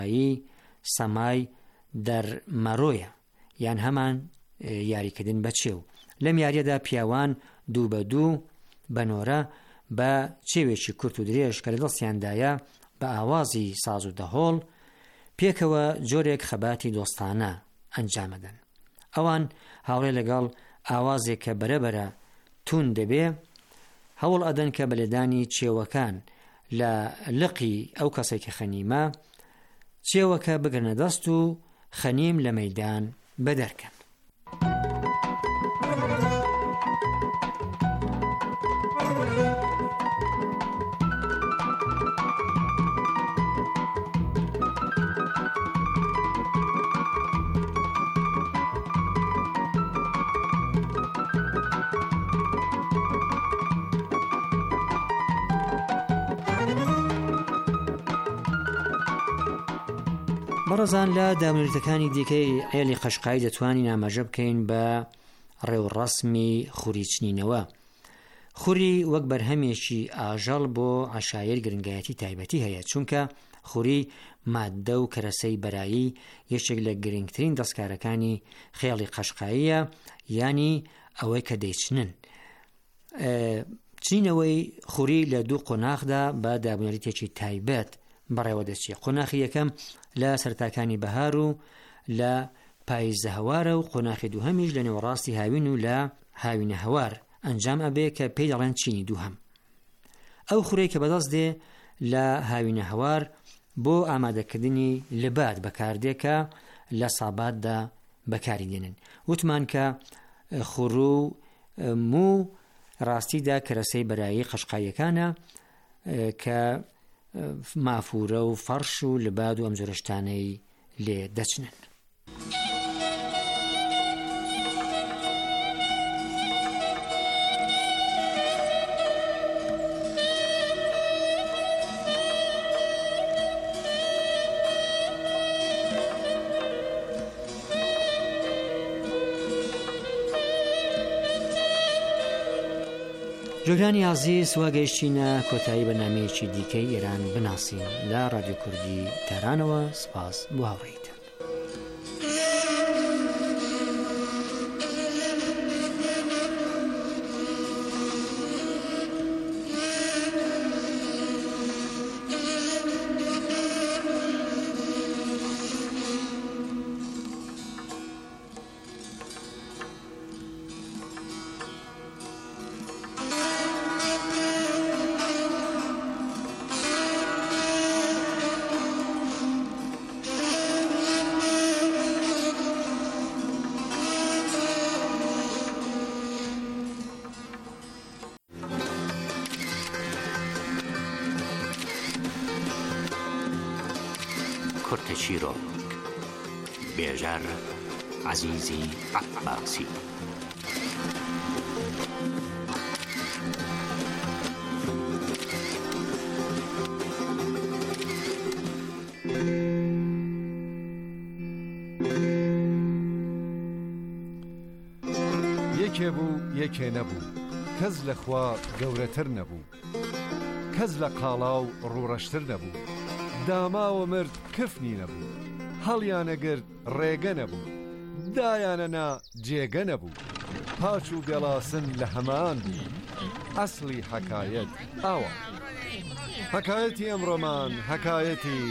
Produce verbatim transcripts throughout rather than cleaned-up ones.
سەمای دەرمەڕۆیە یان هەمان یاریکردن بە چێو. لەم یاریەدا پیاوان دوو بە دوو بەنۆرە بە چێوێکی کورت و درێژ کە لە دەستیاندایە بە ئاوازی ساز و دەهۆڵ پێکەوە جۆرێک خەباتی دۆستانە ئەنجامەدەن. ئەوان هاوڕێ لەگەڵ ئاوازێک کە بەرەبەرە تون دەبێ هەوڵ ئەدەن کە بەلێدانی چێوەکان لە لقی ئەو کەسێکی خەنیمە چێوەکە بگرنە دەست و خەنیم لە مەیدان بەدەرکەن. بەڕێزان لە دامنێتەکانی دیکەی عێلی قەشقایی دەتوانین ئاماژە بکەین بە ڕێوڕەسمی خوریچنینەوە. خوری وەک بەرهەمێکی ئاژەڵ بۆ عەشایر گرنگایەتی تایبەتی هەیە، چونکە خوری ماددە و کەرەسەی بەرایی یەکێک لە گرنگترین دەستکارەکانی خێڵی قەشقاییە، ینی ئەوەی کە دەیچنن. چینەوەی خوری لە دوو قۆناغدا بە دابنێتێکی تایبەت بەڕێوە دەچێت. قۆناغی یەکەم لە سەرتاکانی بەهار و لە پاییزە هەوارە و قۆناغی دووهەمیش لە نێوەڕاستی هاوین و لە هاوینە هەوار ئەنجام ئەبێ کە پێی دەڵێن چینی دووهەم. ئەو خوڕەی کە بەدەست دێ لە هاوینە هەوار بۆ ئامادەکردنی لبات بەکاردێکە لە ساباتدا بەکاری دێنن. وتمان کە خوڕ و مو ڕاستیدا کەرەسەی بەرایی قەشقاییەکانە کە مافورە و فەرش و لباد و ئەم جۆرە شتانەی لێ دەچنن. جۆگرانی عزیز واگەیشتینە کۆتایی بەنامەیەکی دیکەی ئێران بناسین لە ڕادیۆ کوردی تارانەوە. سپاس بۆ هاوڕێیتان. کورتچیرۆ بێژەر عەزیزی عەباسی. یەکێ بوو یەکێ نەبوو، کەس لە خوا گەورەتر نەبوو، کەس لە قاڵاو ڕوڕەشتر نەبوو، داماوە مرد کفنی نەبوو، هەڵیانەگرت ڕێگە نەبوو، دایانەنا جێگە نەبوو، پاچ و گەڵاسن لە هەمان بوو. ئەسڵی حەکایەت ئاوە. حەکایەتی ئەمڕۆمان حەکایەتی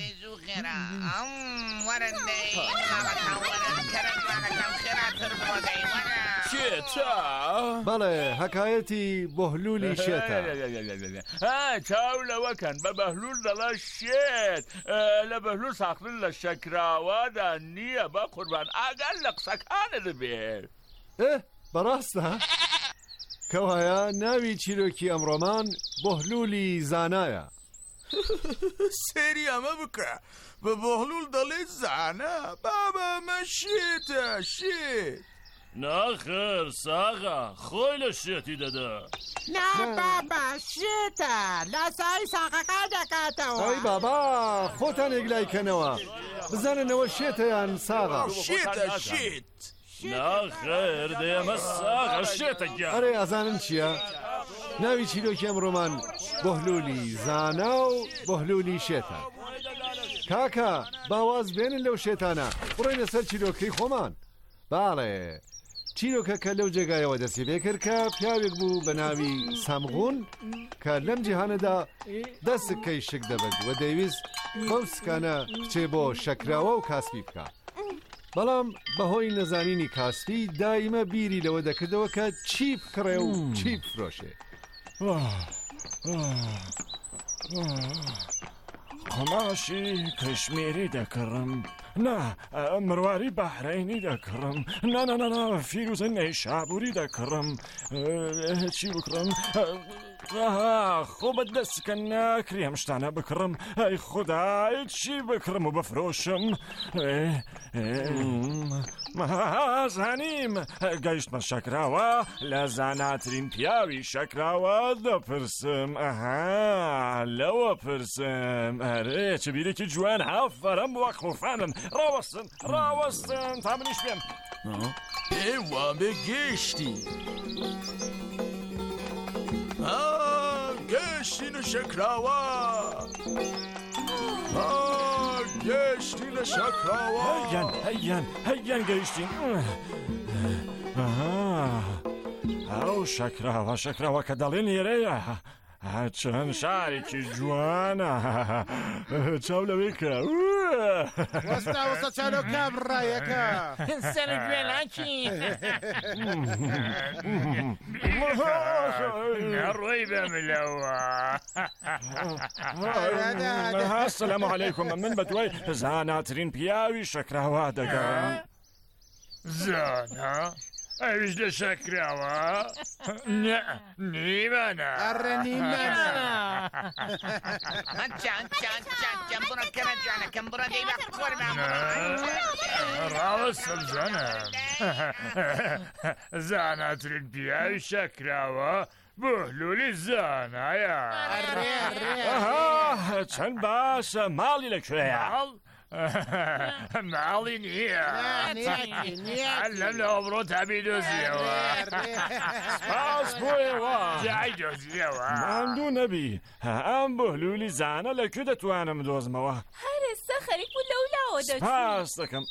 بەڵێ حەکایەتی بەهلولی شێتە. چاو لەوەکەن بە بەهلول دەڵە شێت لە بەهلول ساختن لە شەکراوەدا نییە بە قوربان ئاگەر لە قسەکانە دەبێت. بەڕاستە کەوایە ناوی چیرۆکی ئەمڕۆمان بەهلولی زانایە. سێری ئەمە بکە بە بەهلول دەڵێ زانە بابە ئەمە شێتە شێت. ناخێر ساغا خۆی لە شێتی دەدا. نا بابا شێتە لە سای ساغەکە دەکاتەوە. ئەی بابا خۆتان ئێگلایکەنەوە بزاننەوە شێتەیان ساغا. شێتە شێت. ناخێر دەیەمە ساغا شێتە گیان. ئەرێ ئەزانن چییە؟ ناوی چیرۆکی ئەمڕۆمان بەهلولی زانا و بەهلولی شێتە. کاکە باواز بێنن لەو شێتانە بڕێنە سەر چیرۆکەی خۆمان. باڵێ چیرۆکە کە لەو جێگایەوە دەستی لێ کرد کە پیاوێک بوو بە ناوی سامغون کە لەم جیهانەدا دەسکەی شک دەبێت و دەیویست بەو سکانە بچێ بۆ شەکراوە و کاسبی بکە. بەڵام بەهۆی نەزانینی کاسبی دایمە بیری لەوە دەکردەوە کە چی بکڕێ و چی بفرۆشێ. قماشی کەشمیری دەکڕم، نا مرواری بەحرینی دەکڕم، نانەنەنا فیروزە نەیشابووری دەکڕم، چی بکڕم؟ خۆ بە دەستکە ناکری ئەم شتانە بکڕم. ئەی خودای چی بکڕم و بفرۆشم؟ زانیم گەیشتمە شەکراوە لە زاناترین پیاوی شەکراوە دەپرسم. ئەها لەوە پرسم. ئەرێ چ بیرێکی جوان هافەرم وەک خوفانن. ڕاوەستن ڕاوەستن تا منیش بێم. ئێوە بێ گەیشتی گەشتی لە شەکراوە، گەشتی لە شەکراوە. هەیان هەیان هەیان گەیشتین. ئەو شەکراوە شەکراوە کە دەڵێن ئێرەیە چەند شارێکی جوانە. چاو لەوێ کە وەستا وەستا چاولۆکە بڕایەکە سەر گوێلاکی ڕۆی بەملەوە. سەلام عەلەیکوم. من بە دوای زاناترین پیاوی شەکراوە دەگەڕم. زانا؟ ئەویش لە شەکراوە؟ نیمانە ئەڕە نیمانە. چان چان چان چان بڕە کەرە جانەکەم بڕە دەی بە خۆرمان ڕاوەستم زانە. زاناترین پیاوی شەکراوە بەهلولی زانایە. چەند باشە. ماڵی لەکوێیە؟ ماڵی نییە. لەم لەوە بڕۆ تابی دۆزیەوە. سپاس بۆیەوە جای دۆزیەوە. ماندوو نەبی. ئەم بەهلولی زانە لەکوێ دەتوانم دۆزمەوە؟ هەرێستا خەریک بوو لەو لاوە دەچوو. سپاس دەکەم.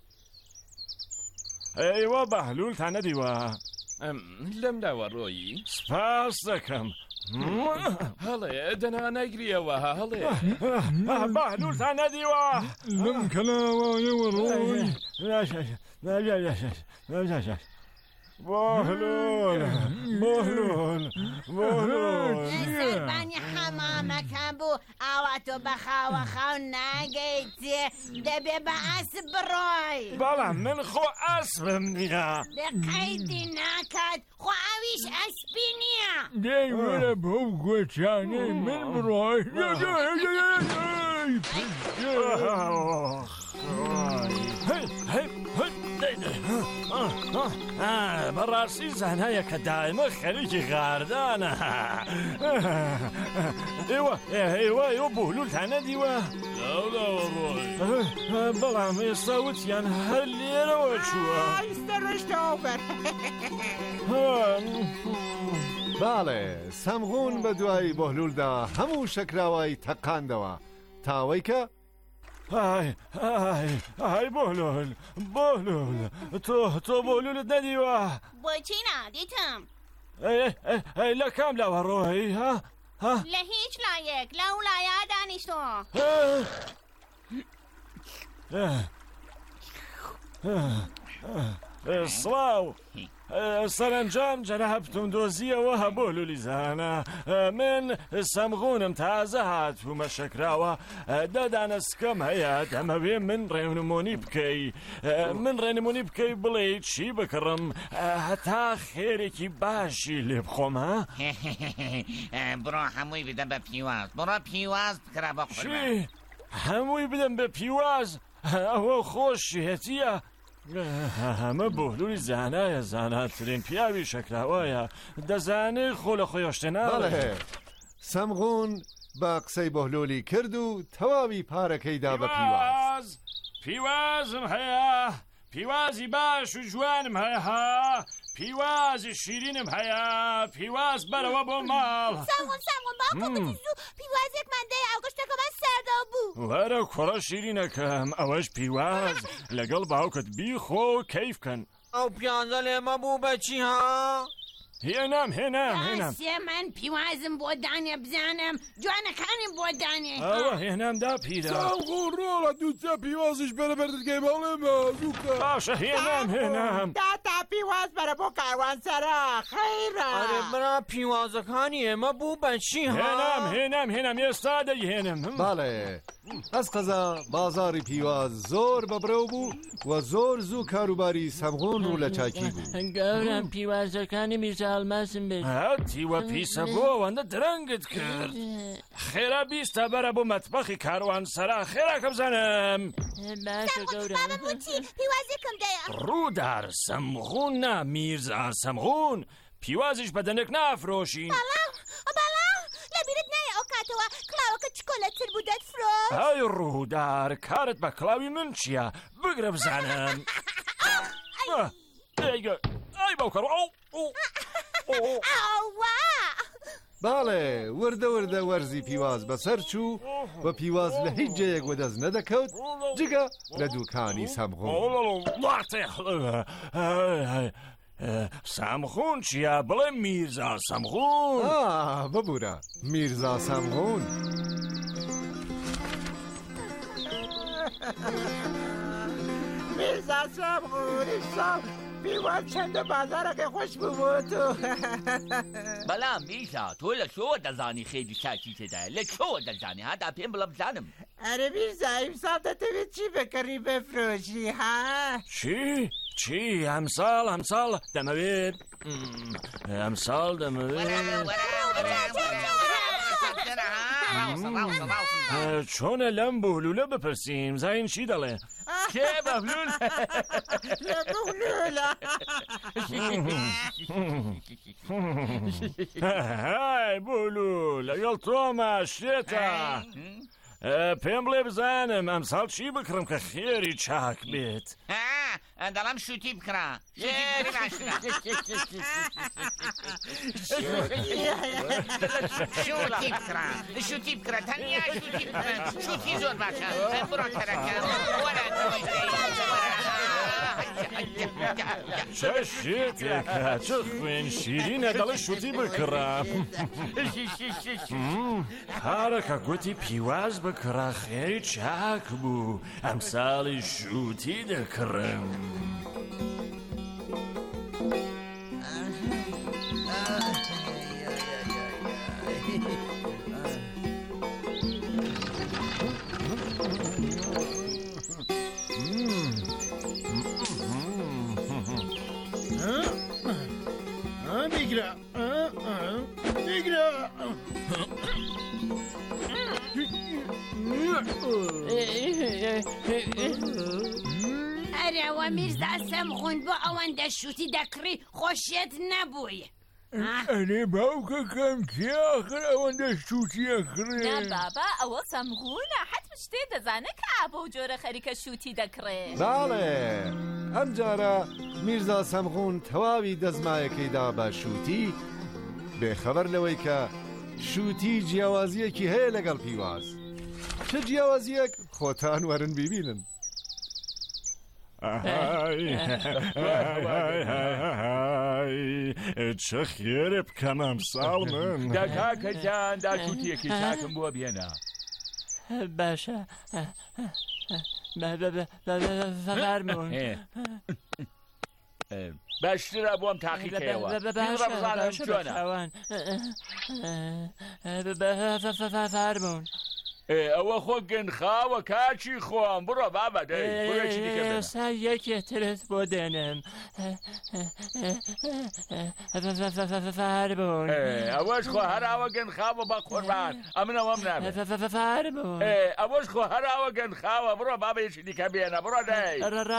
ئەیوە بەهلولتان نەدیوە؟ لەم لاوە ڕۆیی؟ سپاس دەکەم. هەڵێ دەنا نەگریەوە هەڵێ بەهلولتان نەدیوە؟ لەم کەلاوایەوە ڕۆی. بۆهلول بۆهلول بۆهلول سەربانی حەمامەکە بوو ئاوا تۆ بە خاوە خاو ناگەیتێ دەبێ بە ئەسب بڕۆی. بەڵام من خۆ ئەسبم نییە. دەقەیدی ناکات خۆ ئەویش ئەسپی نییە. دەی وەرە بەو گوێچانەی من بڕۆی. بەڕاستی زانایە کە دائمە خەریکی غاردانە. ئێوە ئێوە ئێوە بەهلولتان نەدیوە؟ لەولاوە ڕۆی. بەڵام ئێستا وتیان هەر لێرەوە چووە. ئایستە ڕۆیشتەوە بەر. باڵێ سەمغون بە دوای بەهلولدا هەموو شەکراوای تەقاندەوە تاوەی کە ئای ئای ئای بۆهلول بۆهلول تۆ تۆ بۆهلولت نەدیوە؟ بۆچی نادیتم؟ لە کام لاوە ڕۆی؟ ها ها لە هیچ لایەک لەو لایە دانیشتۆ. سڵاو سەرنجام جەنابتم دۆزیەوە بۆهلولی زانە. من سەمغونم تازە هاتوومە شەکراوە. دەدانەسکەم هەیە دەمەوێ من ڕێنمونی بکەی من ڕێنمونی بکەی بڵێ چی بکڕم هەتا خێرێکی باشی لێ بخۆمە. بڕۆ هەمووی بدەم بە پیواز. بڕۆ پیواز بکرا بە چی؟ هەمووی بدەم بە پیواز؟ ئەوە خۆشیەتیە؟ هەمە بۆهلولی زانایە زاناترین پیاوی شەکراوەیە دەزانێ خۆ لە خۆی شتێ ناڵێ. سەمغون بە قسەی بەهلولی کرد و تەواوی پارەکەیدا بە پیواز. پیوازم هەیە پیوازی باش و جوانم هەیە ها پیوازی شیرینم هەیە پیواز بەرەوە بۆ ماڵ سامغۆن سامغۆن باوکم بتی زوو پیوازێکمان دەیە ئەو گشتەکەمان سەردا بوو وەرە کوڕە شیرینەکەم ئەوەش پیواز لەگەڵ باوکت بیخۆ و کەیفکەن ئەو پیازە لێمە بوو بەچی ها؟ هێنام هێنام هێنام سێ من پیوازم بۆ دانێ بزانم جوانەکانم بۆ دانێ ئەوە هێنامدا پیرە سامغۆن ڕۆڵە دووچە پیوازش بەرەبەر دەرگای باڵێمە زووکە باشە هێنام هێنام تاتا پیواز بەرە بۆ کاروانسەرا خەیرە ئەرێ برا پیوازەکانی ئێمە بوو بەچی ها؟ هێنام هێنام هێنام ئێستا دەیهێنم باڵێ ئەس قەزا بازاری پیواز زۆر بەبرەو بوو و زۆر زوو کاروباری سەمغۆن ڕوو لە چاکی بوو گەورم پیوازەکانی میرزا ئەڵماسم بێت هاتیوە پیسە بۆ ئەوەندە درەنگت کرد خێرا بیستە بەرە بۆ مەتبەخی کاروانسەرا خێراکە بزانم باشە گەورم وتی پیوازێکم دەیە ڕوودار سەمغۆن نا میرزا سەمغۆن پیوازیش بەدەنێک نافرۆشین بەڵام بەڵام لەبیرت نایە ئەو کاتەوە کڵاوەکە چکۆلەتر بوو دەتفرۆ ئەی ڕوودار کارت بە کڵاوی من چییە بگرە بزانم ئەی باوکەڕ ئەوە باڵێ وردە وردە وەرزی پیواز بەسەر چوو و پیواز لە هیچ جەیەک وەدەست نەدەکەوت جگە لە دووکانی سەمغۆن سەمغۆن چییە بڵێ میرزا سەمغۆن ببوورە میرزا سەمغۆن میرزا سامغۆنی سام پیواز چەندە بازارەکەی خۆش بوو تۆ بەڵام میرزا تۆ لە چۆوە دەزانی خێری چاکی تێدایە لە چۆوە دەزانی هەتا پێم بڵە بزانم ئەرە میرزا ئیمساڵ دەتەوێت چی بکەڕی بفرۆشی ها؟ چی؟ چی ئەمساڵ ئەمساڵ دەمەوێت ئەمساڵ دەمەوێت چۆنە لەم بولولە بپرسیم زین چی دەڵێ کێ بەهلول های بولول لەگەڵ تۆمە شێتە پێم بڵێ بزانم ئەمساڵ چی بکڕم کە خێری چاک بێت دەڵام شوتی بکڕە شوتی بکڕە شوتی بکڕە تەنیا شوتی بکڕە شوتی زۆر باشە بڕۆ تەرەکە وەرە چه شێتێکە چه خوێن شیرینە دەڵێ شوتی بکڕە کارەکە گوتی پیواز بکڕە خێری چاک بوو ئەمساڵی شوتی دەکڕم بیگرە بیگرە ئەرەوە میرزا سەمغۆن بۆ ئەوەندە شوتی دەکڕی خۆشیێت نەبووی ئەرێ باوکەکەم کێاخر ئەوەندە شووتیە کڕێ نا بابا ئەوە سەمغۆنە حەتم شتێ دەزانە کە ئابە و جۆرە خەریکە شووتی دەکڕێ باڵێ ئەم جارە میرزا سەمغۆن تەواوی دەزمایەکەیدا بە شووتی بێخەبەر لەوەی کە شووتی جیاوازیەکی هەیە لەگەڵ پیواز چه جیاوازیەک خۆتان وەرن بیبینن چه خێرێ بکەم ئەمساڵ من داکاکەجان داشوتیەکی چاکم بۆ بێنە باشە فەرموون باشترە بۆم تاقیکەوە فەرموون ئەوە خۆ گەنخاوە کاچی خۆم بڕۆ بابە ئێستا یەکێترت بۆ دێنم فەرموون ئەوەش خۆ هەراوە گەنخاوە بە قوربان ئەمنەوەم نابێت فەرموون ئەوەش خۆ هەراوە گەنخاوە بڕۆ بابەیەکی دیکە بێنە بڕۆ دەی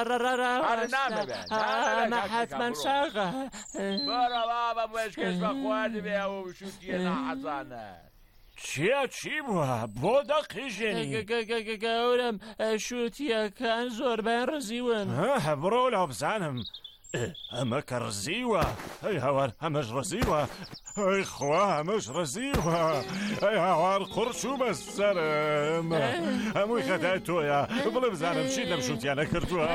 حتمما شاغە بڕۆ بابە بۆشکەش بە خوا دەبێ ئەوە شوتیە ناحەزانە چیە چی بووە بۆ دەقیژێنی گەورم شووتیەکان زۆربیان ڕزیون بڕۆ لەو بزانم ئەمە کە ڕزیوە ئەی هاوار ئەمەش ڕزیوە ئەی خوا ئەمەش ڕزیوە ئەی هاوار قورچ و بەسەرم هەمووی خەتای تۆیە بڵێ بزانم چی لەم شووتیانە کردووە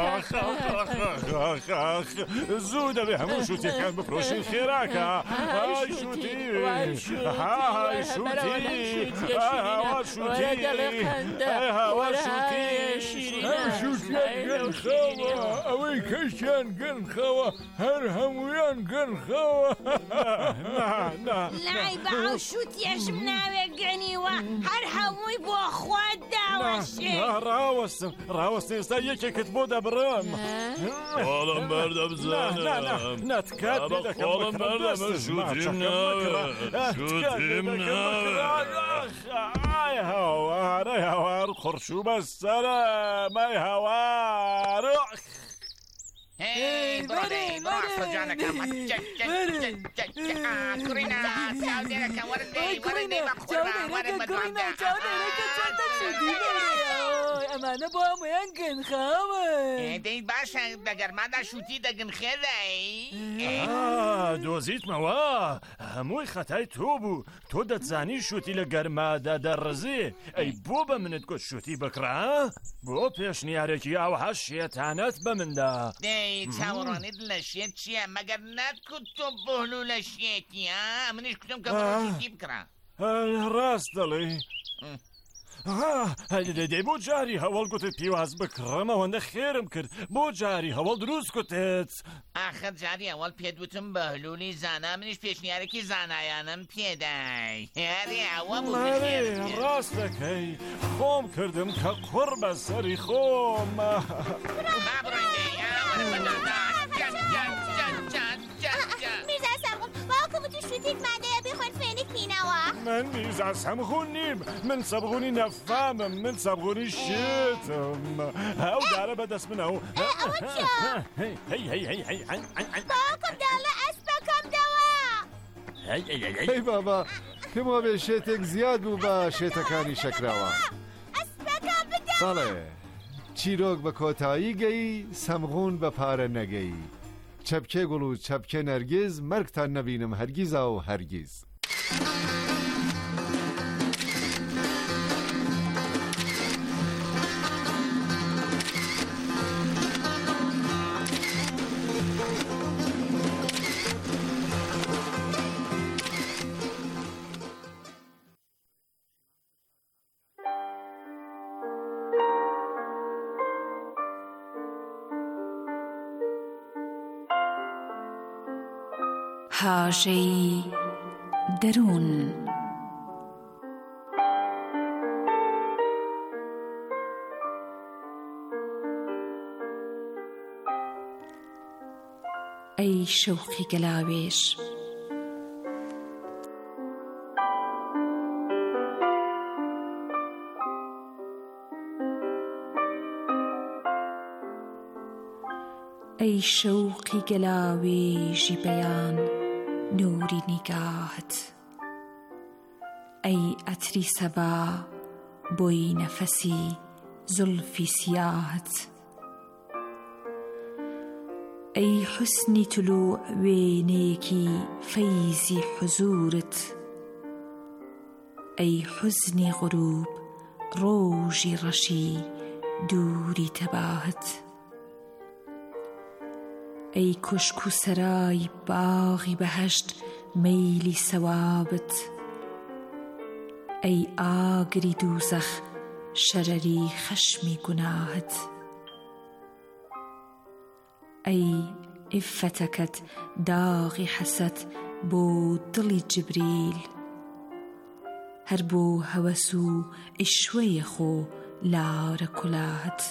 زوو دەبێ هەموو شووتیەکان بفرۆشین خێراکە ئای شووتی های شووتی ئای هاوار شووتی ئای هاوار شووتی شووتیان گەنخەوە ئەوەی کەشیان گەنخەوە هەر هەمویان گەنخەوە لای بەعو شووتیەشم ناوێ گەنیوە هەر هەمووی بۆ خۆت داوەشێ ڕاوەستم ڕاوەستە ئێستا یەکێکت بۆ دەبڕم خۆڵم بەردەبزانم نەتکات خۆڵم بەردەمە شووتیم ناوێ شووتیم ناوێ ئای هاوار ئەی هاوار قورچ و بەسەرم ئەی هاوار هی بڕێ بڕاستە جانەکەم کوڕینە چاودێرەکە وەرندێ وەرندێ بە قوربان وەرن بەدوامدا ئەمانە بۆ هەمویان گەنخاون دەی باشە دەگەرمادا شووتی دەگەنخێدەی دۆزیتمەوە هەمووی خەتای تۆ بوو تۆ دەتزانی شووتی لە گەرمادا دەڕزێ ئەی بۆ بە منت گوت شووتی بکڕا بۆ پێشنیارێکی ئەوها شێتانەت بە مندا دەی چاوەڕوانیت لە شێت چییە مەگەر ناتکوت تۆ بۆهلو لە شێتی ها منیش کوتم کە شووتی بکڕا ڕاست دەڵێ دەدەی بۆ جاری هەوڵ گوتت پیواز بکڕم ئەوەندە خێرم کرد بۆ جاری هەوڵ دروست کوتت ئاخر جاری ئەوەڵ پێدوتم بە هەلولی زانا منیش پێشنیارێکی زانایانم پێدای هێری ئەوە بوو ڕاست دەکەی خۆم کردم کە قوڕ بەسەری خۆم میرزا سەمغون باوکم تو شووتیت مادەیە بخۆن فێنک مینەوە من میرزا سەمغون نیم من سەبغونی نەفامم من سەبغونی شێتم هەو دارە بەدەست منەوە باوکم دەڵێ ئەسپەکەم دەوە هەی بابا پێم وابێ شێتێک زیاد بوو بە شێتەکانی شەکراوە ئەسپەکەم بدە بەڵێ چیرۆک بە کۆتایی گەی سەمغون بە پارە نەگەی چەپکێ گوڵ و چەپکێ نەرگیز مەرگتان نەبینم هەرگیزا و هەرگیز هاژەی دەروون ئەی شەوقی گەلاوێش ئەی شەوقی گەلاوێژی بەیان نوری نیگاهت ئەی ئەتری سەبا بۆی نەفەسی زولفی سیاهت ئەی حوسنی تلوع وێنەیەکی فەیزی حوزورت ئەی حوزنی غروب ڕۆژی ڕەشی دووری تەباهت ئەی کوشک و سەرای باغی بەهەشت مەیلی سەوابت ئەی ئاگری دووزەخ شەرەری خەشمی گوناهت ئەی ئیفەتەکەت داغی حەسەت بۆ دڵی جبریل هەر بۆ هەوەس و ئیشوەیە خۆ لارە کولاهت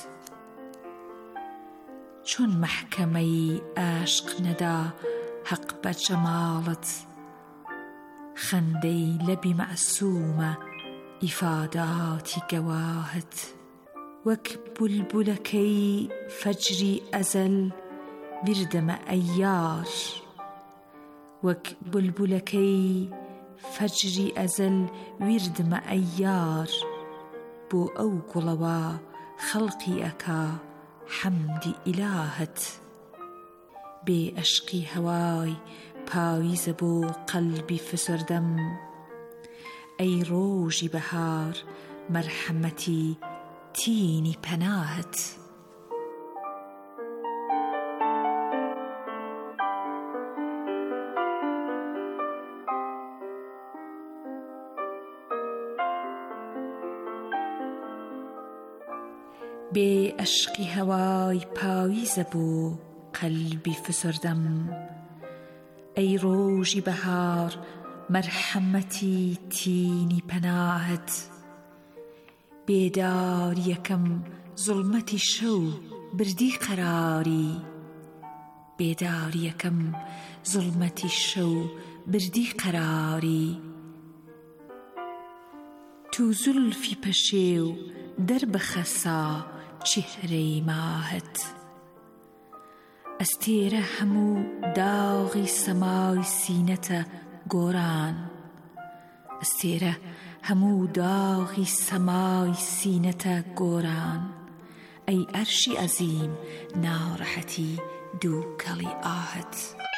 چۆن مەحکەمەی ئاشق نەدا حەق بە جەماڵت خەندەی لەبی مەعسوومە ئیفاداتی گەواهت وەک بولبولەکەی فەجری ئەزەل وردەمە ئەیار وەک بولبولەکەی فەجری ئەزەل ویردمە ئەی یار بۆ ئەو گوڵەوە خەڵقی ئەکا حەمدی ئیلاهت بێ ئەشقی هەوای پاویزە بۆ قەلبی فسردەم ئەی ڕۆژی بەهار مەرحەمەتی تینی پەناهت بێ ئەشقی هەوای پاویزە بۆ قەلبی فسردەم ئەی ڕۆژی بەهار مەرحەمەتی تینی پەناهت بێدار یەکەم زوڵمەتی شەو بردی قەراری بێدار یەکەم زوڵمەتی شەو بردی قەراری تو زولفی پەشێو دەربخەسا چهرەی ماهت ئەستێرە هەموو داغی سەمای سینەتە گۆران ئەستێرە هەموو داغی سەمای سینەتە گۆران ئەی ئەرشی ئەزیم ناڕەحەتی دوو کەڵی ئاهت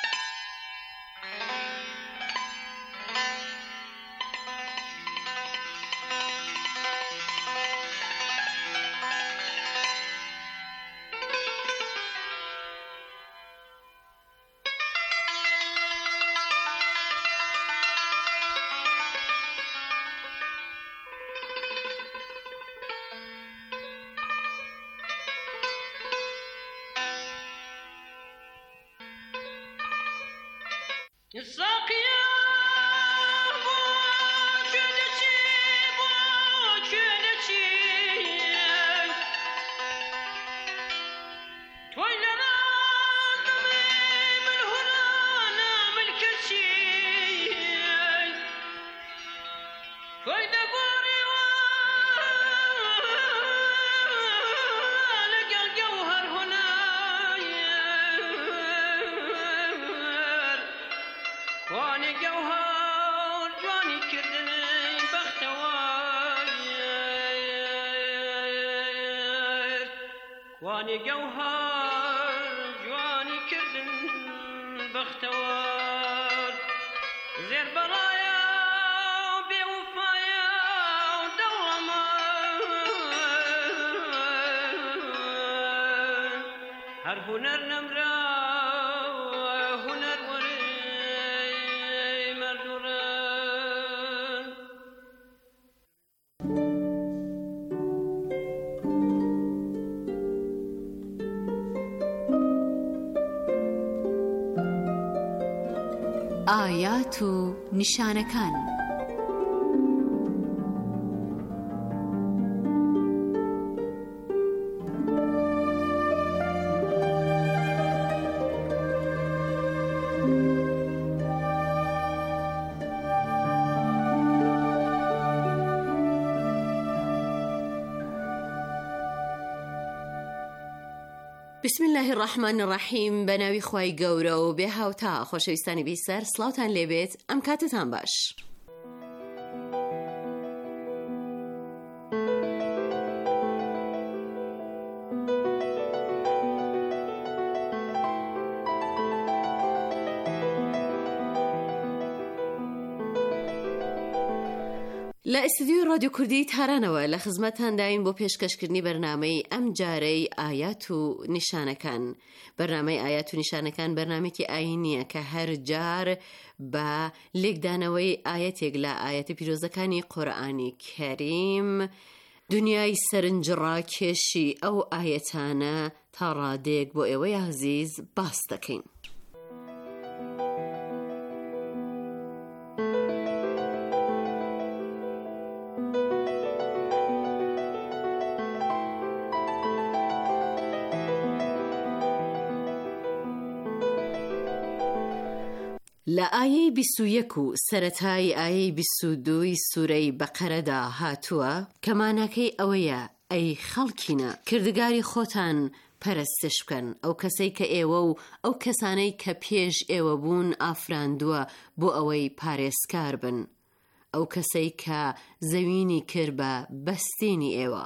وانی گەوهار جوانی کردن بەختەوار زێر بەڵایە و بێوفایە و دەوڵەمان هەر هونەر نەمرا هونەر وەرەی مەردوڕان ئایات و نیشانەکان بسم الله الرحمن الرحیم بەناوی خوای گەورە و بێ هاوتا خۆشەویستانی بیسەر سڵاوتان لێبێت ئەم کاتتان باش. لە ئستودیۆی رادیۆ کوردی تارانەوە لە خزمەتتان داین بۆ پێشکەشکردنی بەرنامەی ئەم جارەی ئایات و نیشانەکان. بەرنامەی ئایات و نیشانەکان بەرنامێکی ئاینیە کە هەر جار بە لێکدانەوەی ئایەتێک لە ئایەتە پیرۆزەکانی قورئانی کەریم دنیای سەرنجڕاکێشی ئەو ئایەتانە تا ڕادێک بۆ ئێوەی عەزیز باس دەکەین. لە ئایەی بیست و یەک و سەرەتای ئایەی بیست و دووی سوورەی بەقەرەدا هاتووە کە ماناکەی ئەوەیە ئەی خەڵکینە کردگاری خۆتان پەرستش بکەن ئەو کەسەی کە ئێوە و ئەو کەسانەی کە پێش ئێوە بوون ئافراندووە بۆ ئەوەی پارێزکار بن ئەو کەسەی کە زەوینی کرد بە بەستێنی ئێوە.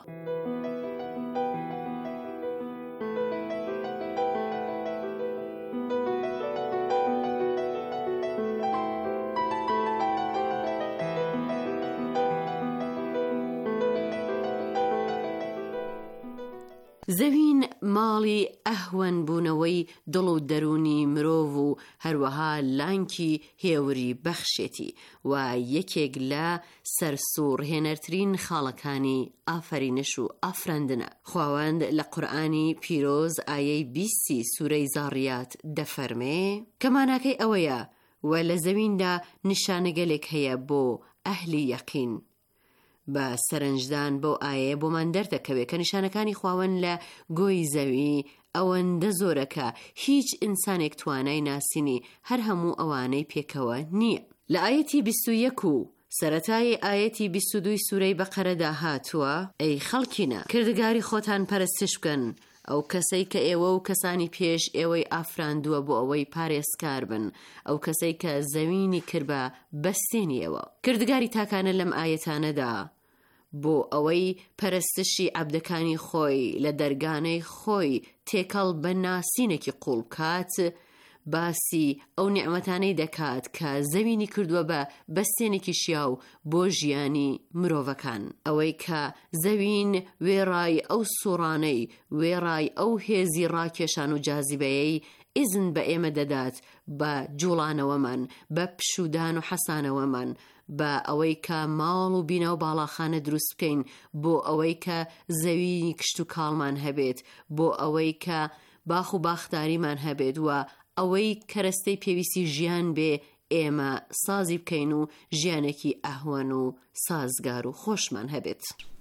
زەوین ماڵی ئەهوەن بوونەوەی دڵ و دەرونی مرۆڤ و هەروەها لانکی هێوری بەخشێتی و یەکێک لە سەرسوڕهێنەرترین خاڵەکانی ئافرینش و ئافرەندنە. خواوەند لە قورئانی پیرۆز ئایەی بیستی سوورەی زاڕیات دەفەرمێ کە ماناکەی ئەوەیە و لە زەویندا نیشانەگەلێک هەیە بۆ ئەهلی یەقین. بە سەرنجدان بۆ ئایە بۆمان دەردەکەوێت کە نیشانەکانی خواوەند لە گۆی زەوی ئەوەندە زۆرەکە هیچ ئینسانێک توانای ناسینی هەر هەموو ئەوانەی پێکەوە نییە. لە ئایەتی بیست و یەک و سەرەتای ئایەتی بیست و دووی سوورەی بەقەرەدا هاتووە ئەی خەڵکینە کردگاری خۆتان پەرستش بکەن ئەو کەسەی کە ئێوە و کەسانی پێش ئێوەی ئافراندووە بۆ ئەوەی پارێزکار بن ئەو کەسەی کە زەوینی کرد بە بەستێنی ئێوە. کردگاری تاکانە لەم ئایەتانەدا بۆ ئەوەی پەرستشی عەبدەکانی خۆی لە دەرگانەی خۆی تێکەڵ بە ناسینێکی قوڵ بکات باسی ئەو نیعمەتانەی دەکات کە زەوینی کردووە بە بەستێنێکی شیاو بۆ ژیانی مرۆڤەکان. ئەوەی کە زەوین وێڕای ئەو سوڕانەی وێڕای ئەو هێزی ڕاکێشان و جاذبەیەی ئیزن بە ئێمە دەدات بە جوڵانەوەمان بە پشودان و حەسانەوەمان بە ئەوەی کە ماڵ و بینە و باڵاخانە دروست بکەین بۆ ئەوەی کە زەوینی کشت و کاڵمان هەبێت بۆ ئەوەی کە باخ و باختاریمان هەبێت و ئەوەی کەرەستەی پێویستی ژیان بێ ئێمە سازی بکەین و ژیانێکی ئەهوەن و سازگار و خۆشمان هەبێت.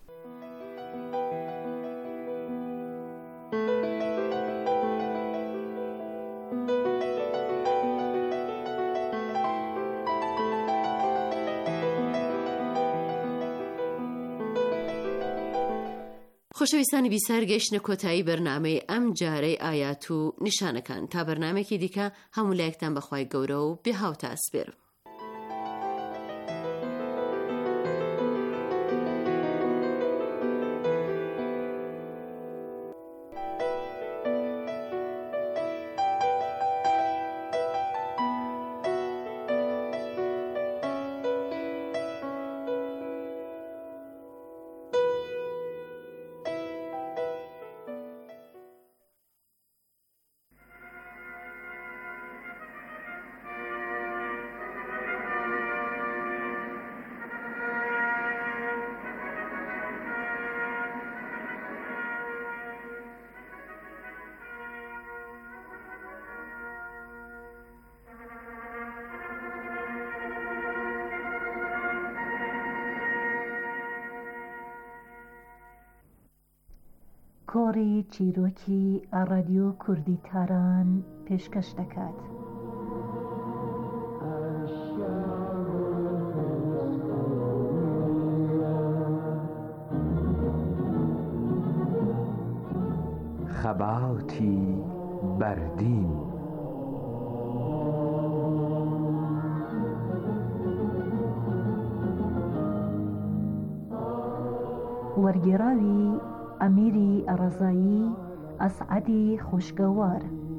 خۆشەویستانی بیسار گەیشتنە کۆتایی بەرنامەی ئەم جارەی ئایات و نیشانەکان تا بەرنامێکی دیکە هەموو لایەکتان بەخوای گەورە و بێ هاوتە ئەسپێر. کۆڕی چیرۆکی ڕادیۆ کوردی تاران پێشکەش دەکات. خەباتی بەردین وەرگێڕاوی ئەمیری ئەڕەزایی ئەسعەدی خوشگەوار.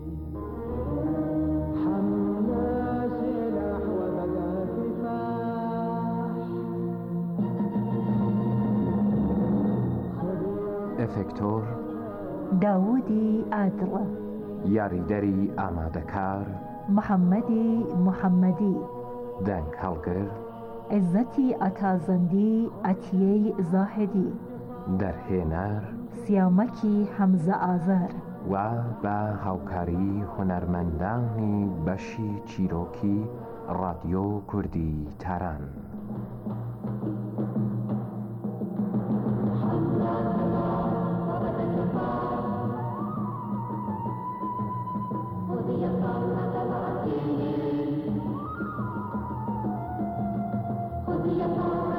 ئەفێکتۆر داوودی ئادڵە. یاریدەری ئامادەکار محەممەدی محەممەدی. دەنگ هەڵگر عزەتی ئەتازەندی ئەتیەی زاهدی. دەرهێنەر سیامەکی حەمزە ئازار و بە هاوکاری هونەرمەندانی بەشی چیرۆکی ڕادیۆ کوردی تاران.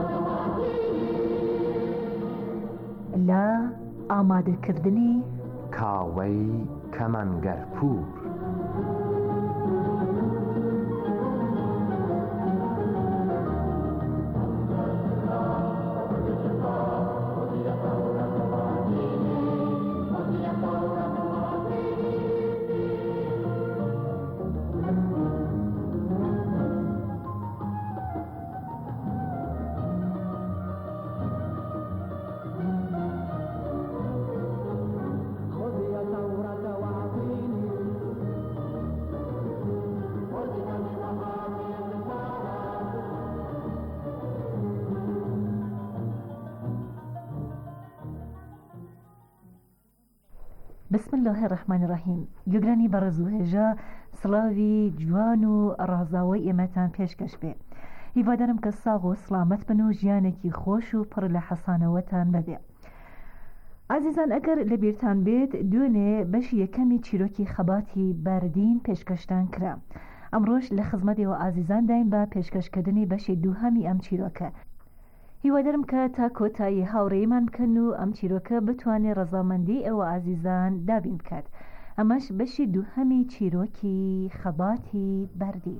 لە ئامادەکردنی کاوەی کەمانگەرپوور. بسم الله الرحمن الرحیم. گوگرانی بەڕێزوهێژە سڵاوی جوان و ڕازاوی ئێمەتان پێشکەش بێ. هیوادارم کە ساغ و سلامەت بن و ژیانێکی خۆش و پڕ لە حەسانەوەتان بەبێ. عزیزان، ئەگەر لە بیرتان بێت دوێنێ بەشی یەکەمی چیرۆکی خەباتی بەردین پێشکەشتان کرا. ئەمڕۆژ لە خزمەتەوە ئازیزان داین بە پێشکەشکردنی بەشی دووهەمی ئەم چیرۆکە. هیوادارم کە تا کۆتایی هاوڕێیمان بکەن و ئەم چیرۆکە بتوانێت ڕەزامەندی ئێوە ئازیزان دابین بکات. ئەمەش بەشی دووهەمی چیرۆکی خەباتی بەردین.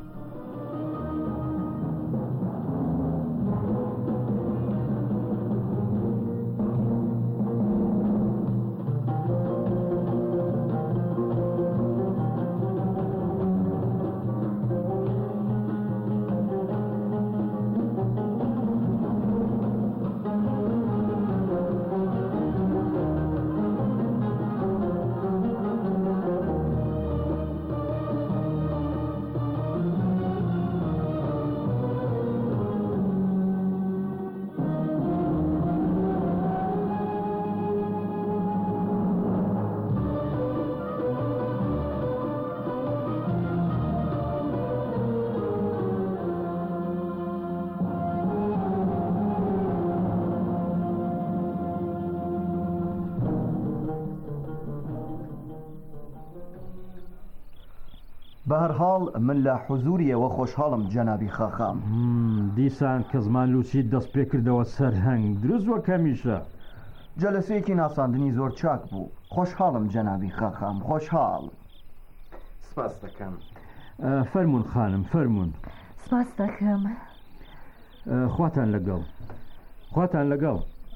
بەهەرحاڵ من لە حوزوریەوە خۆشحاڵم جەنابی خاخام. دیسان کە زمان لوچی دەست پێ کردەوە سەرهەنگ دروست وە کەمیشە. جەلسەیەکی ناساندنی زۆر چاک بوو. خۆشحاڵم جەنابی خاخام، خۆشحاڵ. سپاس دەکەم. فەرمونون خانم، فەرمونون. سپاس دەکەم. خواتان لەگەڵ، خواتان لەگەڵ.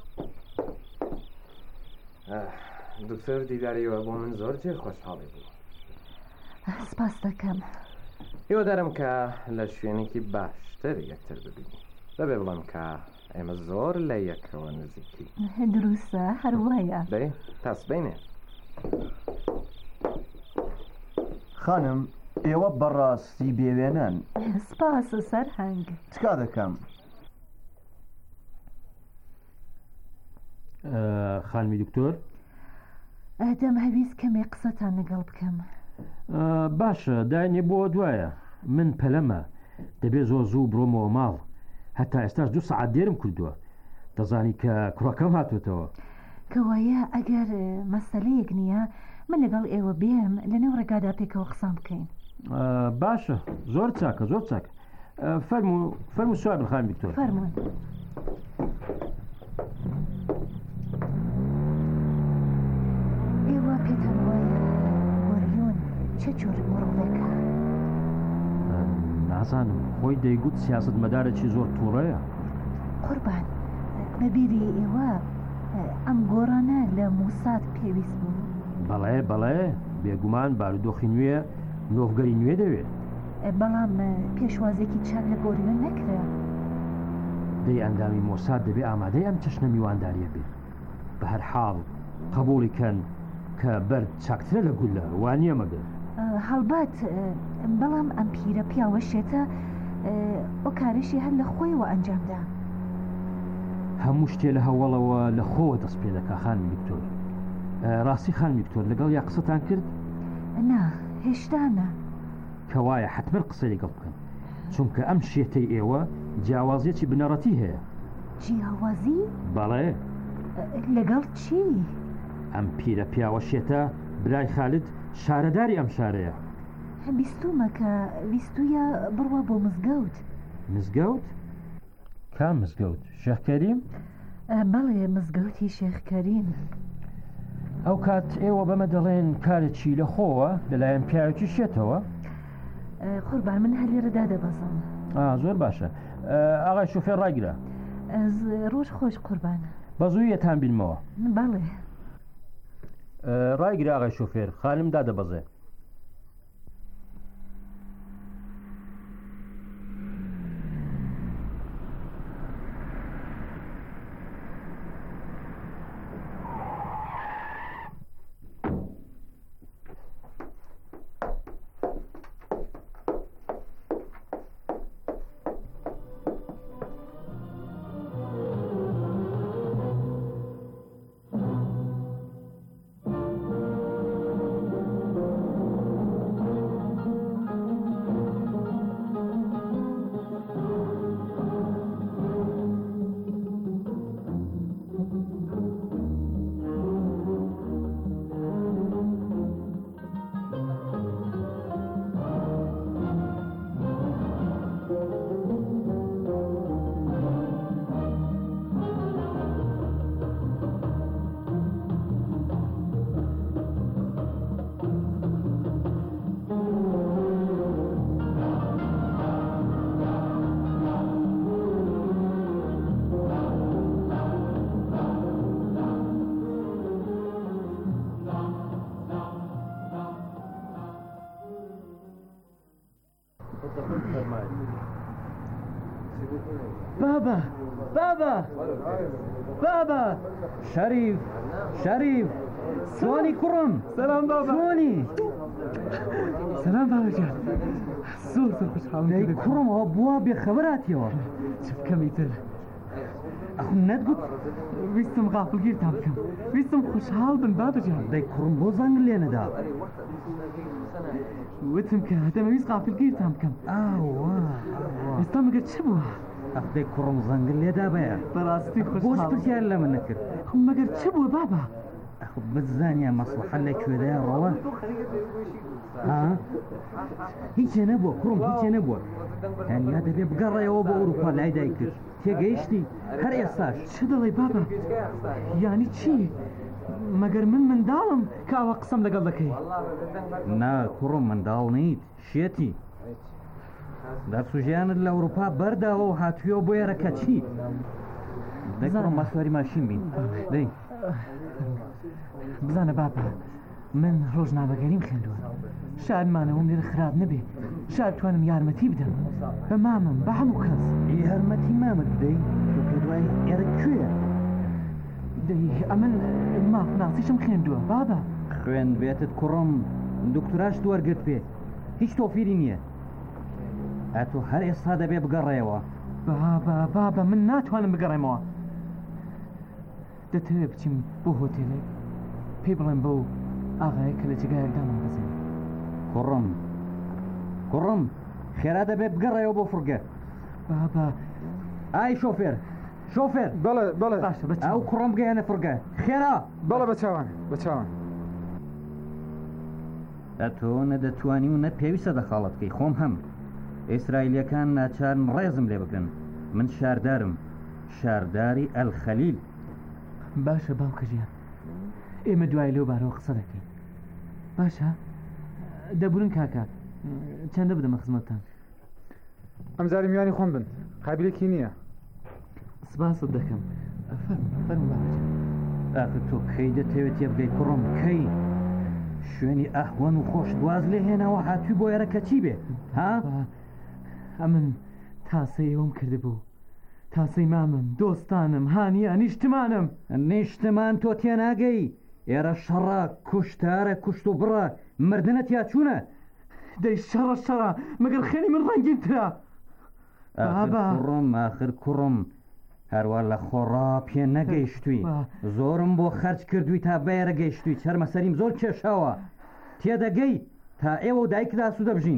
دکتۆر دیداریەوە بۆ من زۆر جێ خۆشحاڵی بوو. سپاس دەکەم. هیوادارم کە لە شوێنێکی باشتر یەکتر ببینی. بەبێ بڵم کە ئێمە زۆر لە یەکەوە نزیکی. دروستە، هەروایە. دەی تاسبینێ. خانم، ئێوە بەڕاستی بێوێنن. سپاس سەرهەنگ. چکا دەکەم؟ خانمی دکتۆر، دەم هەویست کەمێ قسەتان لەگەڵ بکەم. باشە، داینێ بۆ دوایە. من پەلەمە، دەبێت زۆر زوو بڕۆمەوە ماڵ. هەتا ئێستاش دوو سەعات دێرم کردووە. دەزانی کە کوڕەکەم هاتوێتەوە. کەوایە ئەگەر مەسەلەیەک نییە من لەگەڵ ئێوە بێم لەنێو ڕێگادا پێکەوە قسام بکەین. باشە، زۆر چاکە، زۆر چاکە. فەرموو فەرموو سوار بن خانم دکتۆر. فەرموون. ئێوە پێتان وایە وەریۆن چه جۆر مڕڵێکە؟ نازانم، خۆی دەیگوت سیاست مەدارێکی زۆر تووڕەیە. قوربان، بەبیری ئێوە ئەم گۆڕانە لە موساد پێویست بوو. بەڵێ بەڵێ، بێگومان بارودۆخی نوێ نۆڤگەری نوێ دەوێت. بەڵام پێشوازێکی چاک لە گۆریۆن نەکرا. دەی ئەندامی مۆساد دەبێ ئامادەی ئەم چەشنە میوانداریە بێت. بە هەر حاڵ قبوڵی کەن کە بەرد چاکترە لە گولە، وانییە مەگەر. هەڵبات، بەڵام ئەم پیرە پیاوەشێتە ئەو کارشی هەر لە خۆیەوە ئەنجامدا. هەموو شتێ لە هەوڵەوە لە خۆوە دەست پێ دەکا خانم دکتۆر. ڕاستی خانم دکتۆر لەگەڵ یا قسەتان کرد؟ نا، هێشتانە. کەوایە حتمما قسە لەگەڵ بکەن، چونکە ئەم شێتەی ئێوە جیاوازیەکی بنەڕەتی هەیە. جیاوازی؟ بەڵێ. لەگەڵ چی؟ ئەم پیرە پیاوە شێتە برای خالد شارەداری ئەم شارەیە. بیستومە کە ویستویە بڕوە بۆ مزگەوت. مزگەوت؟ کام مزگەوت؟ شێخ کەریم؟ بەڵێ، مزگەوتی شێخ کەریم. ئەو کات ئێوە بەمە دەڵێن کارێکی لە خۆوە لەلایەن پیاوێکی شێتەوە؟ قوربان من هەلێرەدا دەبەزم. زۆر باشە. ئاغای شۆفێر ڕاگرە. ڕۆژ خۆش قوربانە. بەزوویەتان بینمەوە. بەڵێ. ڕاگرە ئاغای شۆفێر، خانم دادەبەزێ. بابا بابا بابا شەریف شەریف سوانی کوڕم سلام بابا سوانی سلام بابا جان زۆر زۆر خوشحاڵم دەی کوڕم ئەوە بووە بێخەبەراتیەوە چ بکەمی تر ئەخم نەتگوت ویستم غافڵگیرتان بکەم ویستم خوشحاڵ بن بابا جان دەی کوڕم بۆ زەنگ لێ نەدا وتم کە دەمەویست غافڵگیرتان بکەم ئاوا ئێستا مەگەر چ بووە ئەخدەی کوڕم زەنگل لێدا بەیە بەڕاستی بۆچ پرسیار لە من نەکرد مەگەر چ بووە بابا ئەخ بزانیە مەسڵحە لەکوێدایە ڕەوە ها هیچێ نەبووە کوڕم هیچێ نەبووە هەنیا دەبێ بگەڕێەوە بۆ ئەوروپا لای دایکرد تێگەیشتی هەر ئێستاش چ دەڵێ بابا یانی چی مەگەر من منداڵم کە ئەوە قسەم لەگەڵ دەکەی نا کوڕم منداڵ نیت شێتی دەرسوژیانت لە ئەوروپا بەرداوە و هاتوویەوە بۆ ئێرەکە چی دەی کوڕم ماسواری ماشین بین دەی بزانە بابا من ڕۆژنامەگەریم خوێندووە شادمانەوەم لێرە خراپ نەبێ شاد توانم یارمەتی بدەم بە مامم بە هەموو کەس یارمەتی مامت بدەی تۆ پێ دوای ئێرە کوێیە دەی ئەمن مافناسیشم خوێندووە بابا خوێن بێتت کوڕم دکتۆراش وەرگرت پێ هیچ تۆفیری نییە ئەتۆ هەر ئێستا دەبێ بگەڕێەوە بابا بابا من ناتوانم بگەڕێمەوە دەتەوێت بچیم بۆ هۆتێلێک پێی بڵێم بەو ئاغایە کە لە جگایەکدامان بزێن کوڕم کوڕم خێرا دەبێت بگەڕێەوە بۆ فڕگە بابا ئای شۆفێر شۆفێر بەڵێ بەڵێ ئەو کوڕم بگەیەنە فڕگە خێرا بەڵێ بە چاوان بە چاوان ئەتۆ نەدەتوانی و نەپێویستە دەخاڵەت بکەی خۆم هەم ئیسرائیلیەکان ناچار ڕێزم لێ بکەن من شاردارم شارداری ئەلخەلیل باشە باوکە ژیان ئێمە دوای لەو بارەوە قسە دەکەین باشە دەبورن کاکە چەندە بدەمە خزمەتتان ئەمجاری میوانی خۆم بن قابلێکی نییە سپاست دەکەم فەرمو باوکە ئاخر تۆ کەی دەتەوێت تێ بگەی کوڕم کەی شوێنی ئەحوەن و خۆش دواز لێ هێنەوە هاتووی بۆ ئێرەکە چی بێ ها ئەمن تاسەی ئەوم کردبوو تاسەی مامم دۆستانم هانیە نیشتمانم نیشتمان تۆ تێناگەی ئێرە شەڕە کوشتارە کوشت و بڕە مردنت یا چوونە دەی شەڕە شەڕە مەگەر خێنی من ڕەنگین ترە کوڕم ئاخر کوڕم هەروە لە خۆڕا پێ نەگەیشتووی زۆرم بۆ خەرج کردووی تا بەیرە گەیشتووی چەرمەسەریم زۆر کێشاوە تێدەگەی تا ئێوە و دایکدا ئاسوودە بژین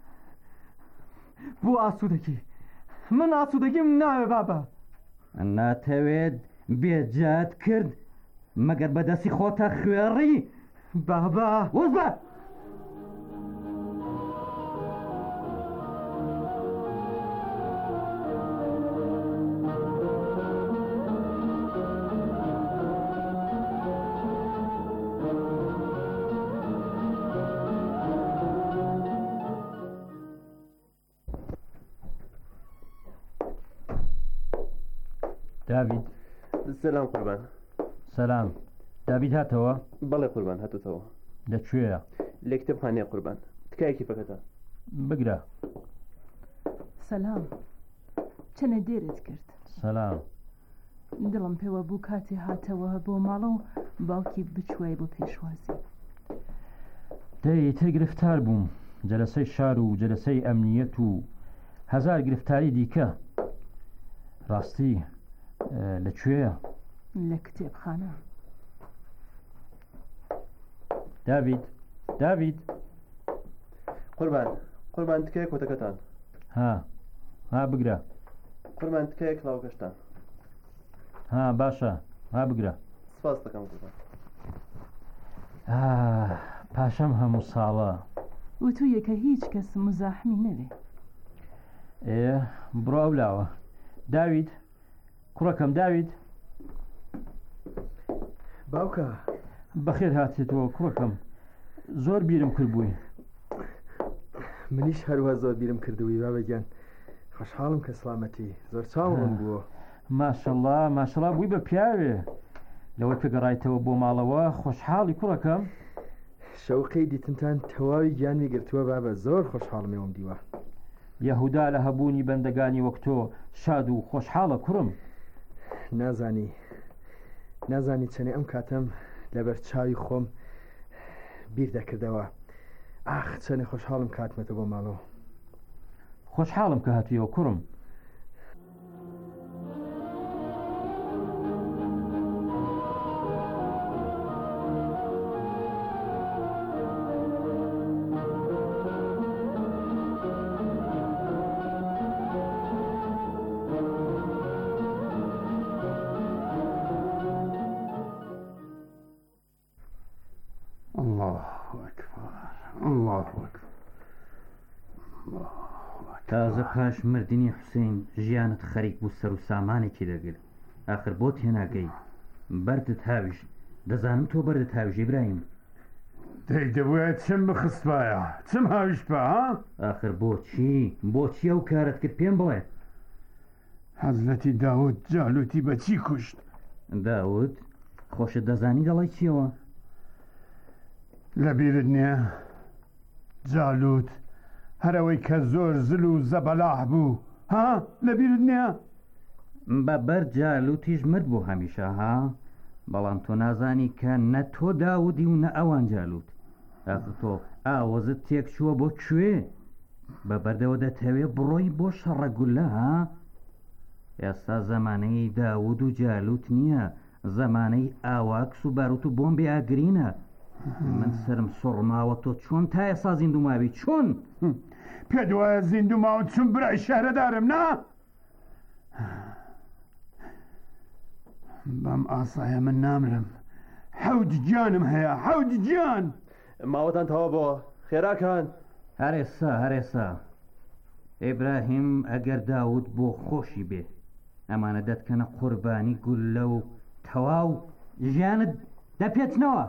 بۆ ئاسوودەکی من ئاسوودەگیم ناوێ بابا ناتەوێت بێجات کرد مەگەر بەدەستی خۆتە خوێڕی بابا وەزە داوید سلام قوربان. سلام داوید هاتەوە؟ بەڵێ قوربان هاتووەتەوە. لەکوێیە؟ لە کتێبخانەیە قوربان. تکایەکی فەکەتە بگرە. سەلام چەنە دێرت کرد؟ سەلام دڵم پێوە بوو کاتێ هاتەوە بۆ ماڵە و باوکی بچوای بۆ پێشوازی. دەی تر گرفتار بووم، جەلسەی شار و جەلسەی ئەمنیەت و هەزار گرفتاری دیکە. ڕاستی لەکوێیە؟ لە کتێبخانە. داوید داوید قوربان قوربان تکایە کۆتەکەتان. ها ها بگرە. قوربان تکایە کڵاو گەشتان. ها باشە ها بگرە. سپاس دەکەم قوربان. پاشەم هەموو ساڵە و تو یەکە هیچ کەس مزاحمی نەوێ. ئێ بڕۆ ئەو لاوە. داوید کوڕەکەم داوید. باوکە بەخێر هاتێتەوە کوڕەکەم، زۆر بیرم کرد بووی. منیش هەروە زۆر بیرم کردووی بابەگیان. خۆشحاڵم کە سڵامەتی، زۆر چاوەڕم بووە. ماشەڵڵا ماشەڵڵا بووی بە پیاوێ. لەوەی کە گەڕایتەوە بۆ ماڵەوە خۆشحاڵی کوڕەکەم. شەوقەی دیتنتان تەواوی گیانمی گرتووە بابە، زۆر خۆشحاڵمەوەم دیوە. یەهودا لە هەبوونی بەندەگانی وەک تۆ شاد و خۆشحاڵە کوڕم. نازانی نازانی چەنێ ئەم کاتەم لەبەر چاوی خۆم بیر دەکردەوە. ئاخ چەنێ خۆشحاڵم کاتمەتە بۆ ماڵەوە. خۆشحاڵم کە هاتوویەوە کوڕم. تازە پاش مردنی حوسێن ژیانت خەریک بوو سەر و سامانێکی دەگرت. ئاخر بۆ تێناگەی بەردت هاویش. دەزانم تۆ بەردت هاویژ ئیبراهیم. دەی دەبووە چم بخستایە چم هاویش بە ها؟ ئاخر بۆچی بۆچی ئەو کارت کرد پێم بڵێ. حەزرەتی داود جالوتی بە چی کوشت؟ داود خۆشت دەزانی دەڵی چیەوە؟ لەبیرت نییە جالوت هەرەوەی کە زۆر زل و زەبەلاح بوو ها لەبیرت نییە؟ بە بەر جالوتیش مرد بوو هەمیشە ها، بەڵام تۆ نازانی کە نە تۆ داودی و نە ئەوان جالوت. ئاخر تۆ ئاوەزت تێک چووە بۆ کوێ؟ بە بەردەوە دەتەوێ بڕۆی بۆ شەڕەگولە ها؟ ئێستا زەمانەی داود و جالوت نییە، زەمانەی ئاواکس و باروت و بۆمبی ئاگرینە. من سرم سڕماوە تۆ چۆن تا ئێستا زیندوماوی چۆن؟ پێت وایە زیندوماوە چون برای شارەدارم نا؟ بەم ئاسایە من نامرم. حەوت گیانم هەیە حەوت گیان. ماوەتان تەوا بۆ خێراکان. هەرێسا هەرێسا ئیبراهیم ئەگەر داود بۆ خۆشی بێ ئەمانە دەتکەنە قوربانی گولە و تەواو ژیانت دەپێچنەوە.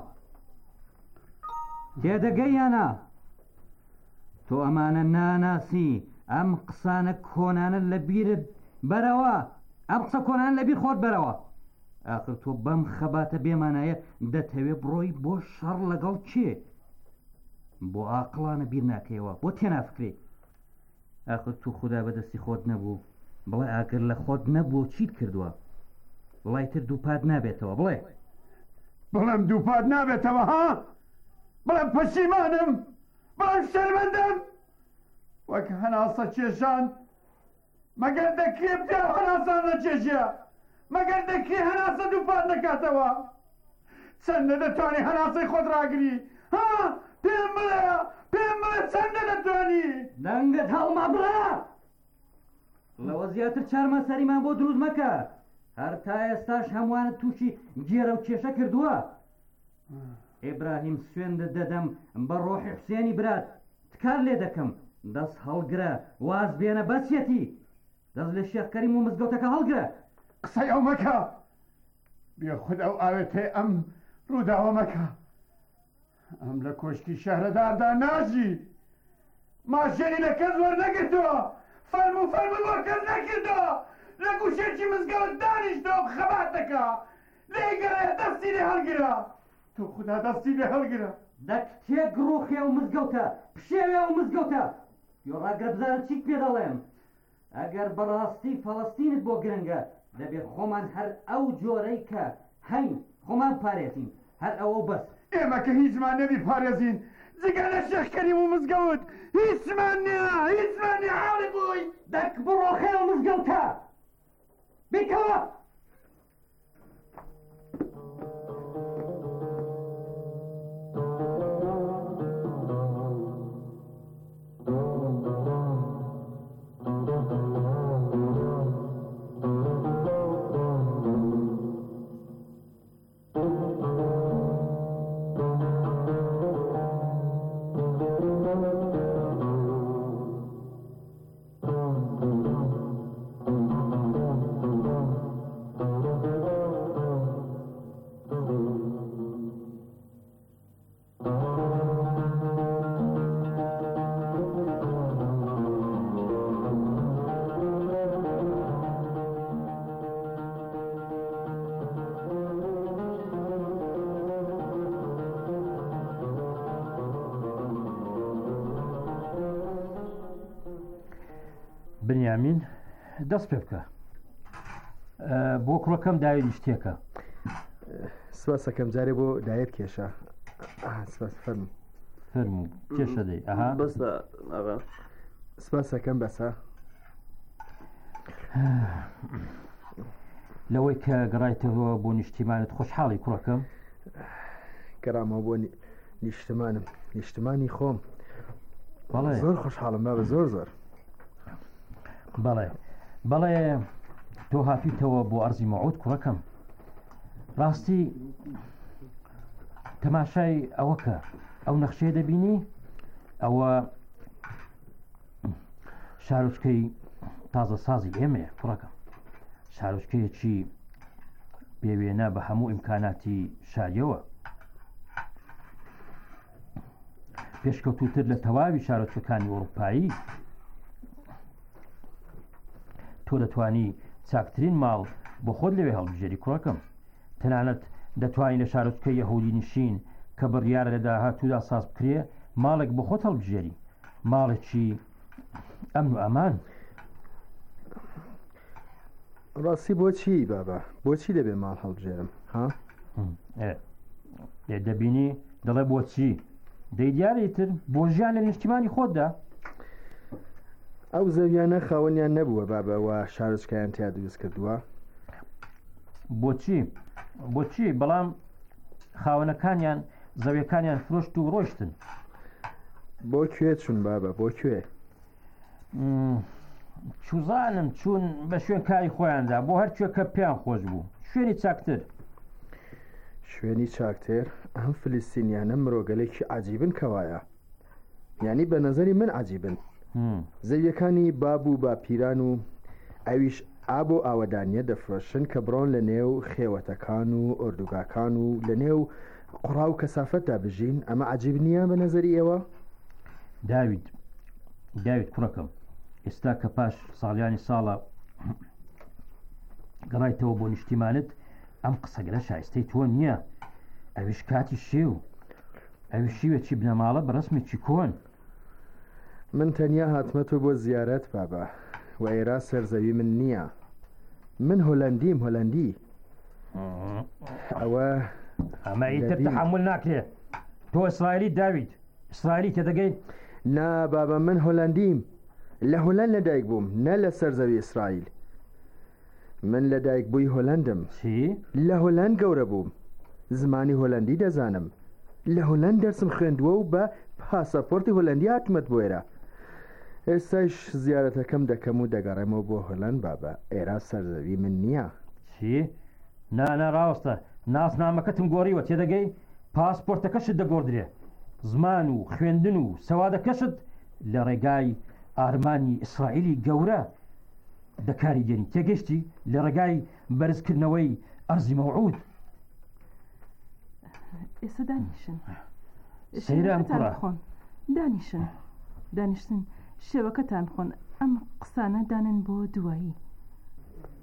تێدەگەیانە تۆ ئەمانە ناناسی. ئەم قسانە کۆنانە لە بیرت بەرەوە، ئەم قسە کۆنان لە بیر خۆت بەرەوە. ئاخر تۆ بەم خەباتە بێمانایە دەتەوێ بڕۆی بۆ شەڕ لەگەڵ کێ؟ بۆ ئاقلانە بیر ناکەیەوە بۆ تێنافکرێ. ئاخر تو خوددا بەدەستی خۆت نەبوو بڵێ ئاگەر لە خۆت نەبوو چیت کردووە؟ بڵای تر دووپات نابێتەوە بڵێ. بڵێم دووپات نابێتەوە ها؟ بڵێم پەشیمانم، بڵێم شەرمەندەم وەک هەناسە کێشان. مەگەر دەکرێ پیا هەناسان نەکێشیە؟ مەگەر دەکرێ هەناسە دووپات نەکاتەوە؟ چەندە دەتوانی هەناسەی خۆت ڕاگری ها؟ پێم بڵێ پێم بڵێ چەندە دەتوانی؟ دەنگت هەڵما بڵێ. لەوە زیاتر چارمە سەریمان بۆ دروست مەکە. هەر تا ئێستاش هەمووانت تووشی گێرە و کێشە کردووە. ئیبراهیم سوێندت دەدەم بە ڕۆحی حوسێنی برات تکار لێ دەکەم. دەست هەڵگرە واز بێنە بەچێتی. دەست لە شێخکەریم و مزگەوتەکە هەڵگرە. قسەی ئەو مەکە، بێ خود ئەو ئاوێتەی ئەم ڕووداوە مەکە. ئەم لە کۆشکی شەهرەداردا ناژی. ماشێنی لە کەس وەرنەگرتووە، فەرمو فەرمو بۆ کەس نەکردووە. لە گوشێکی مزگەوت دانیشتەوە خەباتەکە لێگەڕێ دەستی لێ هەڵگرە تۆ خوددا دەستی لێ هەڵگرە دەکتێ گڕۆخێ و مزگەوتە پشێوێ و مزگەوتە یۆڕاگەر بزانم چیت پێ دەڵێم ئەگەر بەڕاستی فەڵەستینت بۆ گرنگە دەبێت خۆمان هەر ئەو جۆرەی کە هەین خۆمان پارێزین هەر ئەوە بەس ئێمە کە هیچمان نەبی پارێزین جگە لە شێخکەریم و مزگەوت هیچمان نییە هیچمان نییە حاڵی بووی دەک بڕۆخێ و مزگەوتە بیکەوە بنیامین دەست پێ بکە بۆ کوڕەکەم داوێنی شتێکە سواسەکەم جارێ بۆ دایەت کێشە سپاس فەرم فەرم و کێشە دەی ئەها بەسە سپاسەکەم بەسە لەوەی کە گەڕایتەوە بۆ نیشتیمانت خۆشحاڵی کوڕەکەم گەڕامەوە بۆ نیشتمانم نیشتمانی خۆم بەڵێ زۆر خۆشحاڵم بابە زۆر زۆر بەڵێ بەڵێ تۆ هاتوویتەوە بۆ ئەرزی مەعود کوڕەکەم ڕاستی تەماشای ئەوەکە ئەو نەخشەیە دەبینی ئەوە شارۆچکەی تازە سازی ئێمەیە کوڕەکەم شارۆچکەیەکی پێوێنە بە هەموو ئیمکاناتی شاریەوە پێشکەوتوتر لە تەواوی شارۆچکەکانی ئەوروپایی تۆ دەتوانی چاکترین ماڵ بۆ خۆت لەوێ هەڵبژێری کوڕەکەم تەنانەت دەتوانین لە شارۆچکەی یەهودی نشین کە بڕیارە لە داهاتوودا ساز بکرێ ماڵێک بۆ خۆت هەڵبژێری ماڵێکی ئەمن و ئەمان ڕاستی بۆچی بابا بۆچی دەبێ ماڵ هەڵبژێرم ها دەبینی دەڵێ بۆچی دەی دیارێتر بۆ ژیان لە نیشتیمانی خۆتدا ئەو زەویانە خاوەنیان نەبووە بابەوە شارۆچکەیان تیا دروست کردووە بۆچی بۆچی بەڵام خاوەنەکانیان زەویەکانیان فرۆشت و ڕۆشتن بۆ کوێ چوون بابە بۆ کوێ چوزانم چوون بە شوێن کاری خۆیاندا بۆ هەر کوێ کە پێیان خۆش بوو شوێنی چاکتر شوێنی چاکتر ئەم فلیستینیانە مرۆگەلێکی عجیبن کەوایە یعنی بە نەزەری من عجیبن زەویەکانی باب و باپیران و ئەویش ئاب و ئاوەدانیە دەفرۆشن کە بڕۆن لە نێو خێوەتەکان و ئۆردوگاکان و لە نێو قوڕا و کەسافەتدا بژین ئەمە عجیب نییە بە نەزەری ئێوە داوید داوید کوڕەکەم ئێستا کە پاش ساڵیانی ساڵە گەڕایتەوە بۆ نیشتیمانت ئەم قسەگرە شایستەی تۆ نییە ئەویش کاتی شێو ئەوی شیوێکی بنەماڵە بە ڕسمێکی کۆن من تەنیا هاتمەتۆ بۆ زیارەت بابە و ئێرا سەرزەوی من نییە من هۆلەندیم هۆلەندی ئەوە ئەمە ئیتر تەحمل ناکرێ تۆ ئیسرائیلی داوید ئیسرائیلی تێدەگەی نا بابە من هۆلەندیم لە هۆلەند لەدایک بووم نە لە سەرزەوی ئیسرائیل من لەدایک بووی هۆلەندم چی لە هۆلەند گەورە بووم زمانی هۆلەندی دەزانم لە هۆلەند دەرسم خوێندووە و بە پاسەپۆرتی هۆلەندی هاتمەت بۆ ئێرە ئێستاش زیارەتەکەم دەکەم و دەگەڕێمەوە بۆ هۆلەند بابە ئێرا سەرزەوی من نییە چی نانە ڕاستە ناسنامەکەتم گۆڕیوە تێدەگەی پاسپۆرتەکەشت دەگۆڕدرێ زمان و خوێندن و سەوادەکەشت لە ڕێگای ئارمانی ئیسرائیلی گەورە دەکاری دێنی تێگەشتی لە ڕێگای بەرزکردنەوەی ئەرزی مەوعود ئێستا دانیشن سەیران کوڕە دانیشن دانیشتن شێوەکەتان خۆن ئەم قسانە دانن بۆ دوایی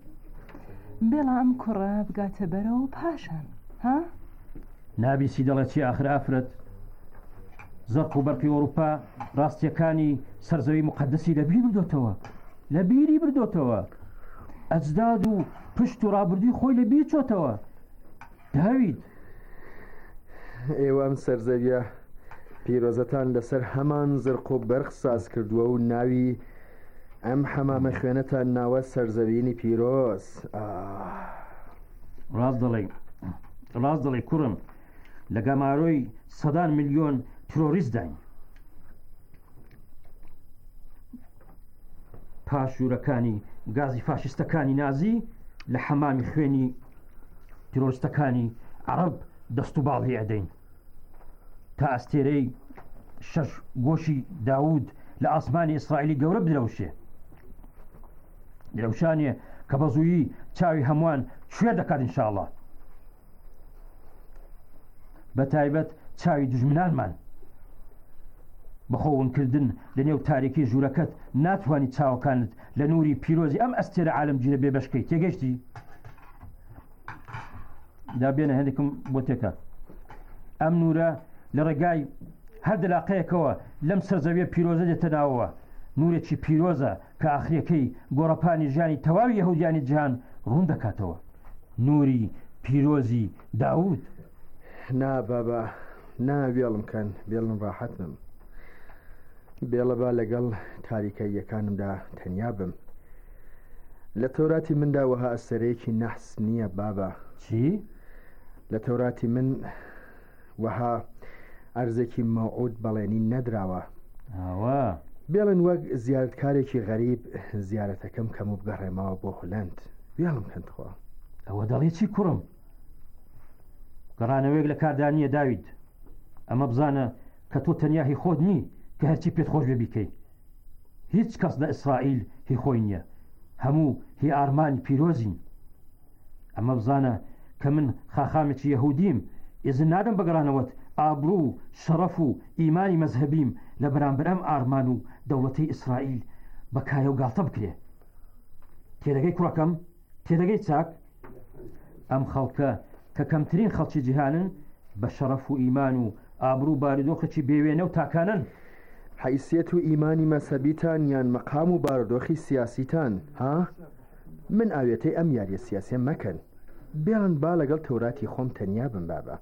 بێڵا ئەم کوڕە بگاتە بەرەوە پاشان ها؟ نابیسی دەڵێت چی ئاخر ئافرەت زەرق و بەرقی ئەوروپا ڕاستیەکانی سەرزەوی مقدسی لە بیر بردۆتەوە لە بیری بردۆتەوە ئەجداد و پشت و ڕابردووی خۆی لە بیر چۆتەوە. داوید ئێوە ئەم سەرزەویە پیرۆزەتان لەسەر هەمان زرق و بەرق ساز کردووە و ناوی ئەم حەمامە خوێنەتان ناوە سەرزەوینی پیرۆز. ڕاست دەڵێ ڕاست دەڵێ کوڕم لە گەماڕۆی سەدان میلیۆن ترۆریست داین. پاش ژوورەکانی گازی فاشیستەکانی نازی لە حەمامی خوێنی ترۆریستەکانی عەرەب دەست و باڵی ئەدەین تا ئەستێرەی شەش گۆشی داود لە ئاسمانی ئیسرائیلی گەورە بدرەوشێ. درەوشانێ کە بە زوویی چاوی هەمووان کوێر دەکات ئینشاءڵڵا، بە تایبەت چاوی دوژمنانمان. بەخۆونکردن لە نێو تاریکی ژوورەکەت ناتوانانی چاوەکانت لە نووری پیرۆزی ئەم ئەستێرە عالەمگیرە بێ بەشکەی. تێگەشتی؟ دابێنە هەندێکم بۆ تێکە. ئەم نورە لە ڕێگای هەر دەلاقەیەکەوە لەم سەرزەویە پیرۆزە دێتە ناوەوە. نورێکی پیرۆزە کە ئاخریەکەی گۆڕەپانی ژیانی تەواوی یەهودیانی جیهان ڕوون دەکاتەوە. نوری پیرۆزی داود. نا بابا نا بێڵم کەن بێڵم ڕاحەت بم بێڵە با لەگەڵ تاریکەیەکانمدا تەنیا بم. لە تەوراتی مندا وەها ئەسەرەیەکی نەحس نییە بابا. چی؟ لە تەوراتی من وەها ئەرزێکی مەوعود بەڵێنی نەدراوە. ئاوا بێڵن وەک زیارەتکارێکی غەریب زیارەتەکەم کەم و بگەڕێمەوە بۆ هۆلەند. بێڵم کەندخوا. ئەوە دەڵێ چی کوڕم؟ گەڕانەوەیەک لە کاردانیە داوید. ئەمە بزانە کە تۆ تەنیا هی خۆت نی کە هەرچی پێت خۆش بێ بیکەیت. هیچ کەس لە ئیسرائیل هی خۆی نییە، هەموو هی ئارمانی پیرۆزین. ئەمە بزانە کە من خاخامێکی یەهودیم ئێزن نادەم بگەڕانەوەت ئابروو و شەڕەف و ئیمانی مەزهەبیم لە بەرامبەر ئەم ئارمان و دەوڵەتەی ئیسرائیل بەکایە و گاڵتە بکرێ. تێدەگەی کوڕەکەم؟ تێدەگەی چاک؟ ئەم خەڵکە کە کەمترین خەڵکی جیهانن بە شەڕەف و ئیمان و ئابروو بارودۆخێکی بێوێنە و تاکانن. حیسیەت و ئیمانی مەسەبیتان یان مەقام و بارودۆخی سیاسیتان ها؟ من ئاوێتەی ئەم یاریە سیاسیە مەکەن. بێڵن با لەگەڵ تەوراتی خۆم تەنیا بم بابا.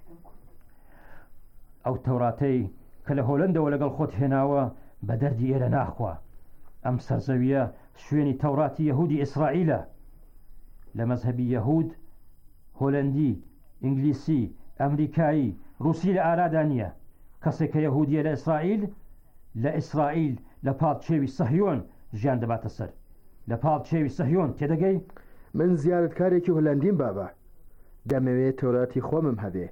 ئەو تەوراتەی کە لە هۆلەندەوە لەگەڵ خۆت هێناوە بە دەردی ئێرە ناخوا. ئەم سەرزەویە شوێنی تەوراتی یەهودی ئیسرائیلە. لە مەزهەبی یەهود هۆلەندی، ئینگلیسی، ئەمریکایی، رووسی لە ئارادا نییە. کەسێک کە یەهودیە لە ئیسرائیل لە ئیسرائیل لە پاڵ چێوی سەهیۆن ژیان دەباتە سەر. لە پاڵ چێوی سەهیۆن تێدەگەی؟ من زیارەتکارێکی هۆلەندیم بابا. دەمەوێت تەوراتی خۆمم هەبێ.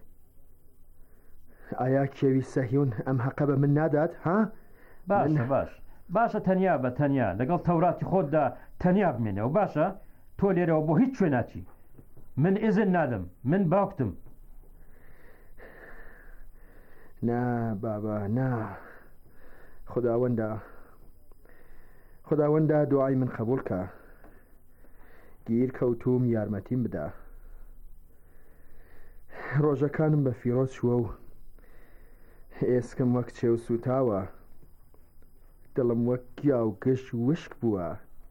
ئایا کێوی سەهیۆن ئەم حەقە بە من نادات ها؟ باشە باش باشە تەنیا بە تەنیا لەگەڵ تەوراتی خۆتدا تەنیا بمێنەوە. باشە تۆ لێرەوە بۆ هیچ شوێ ناچی. من ئێزن نادەم، من باوکتم. نا بابا نا. خداوەندە خداوەندە دوعای من قبول کە. گیر کەوتوم یارمەتیم بدە. ڕۆژەکانم بە فیرۆز شووە و ئێسکم وەک چێو سوتاوە. دڵم وەک گیا و گەشت وشک بووە.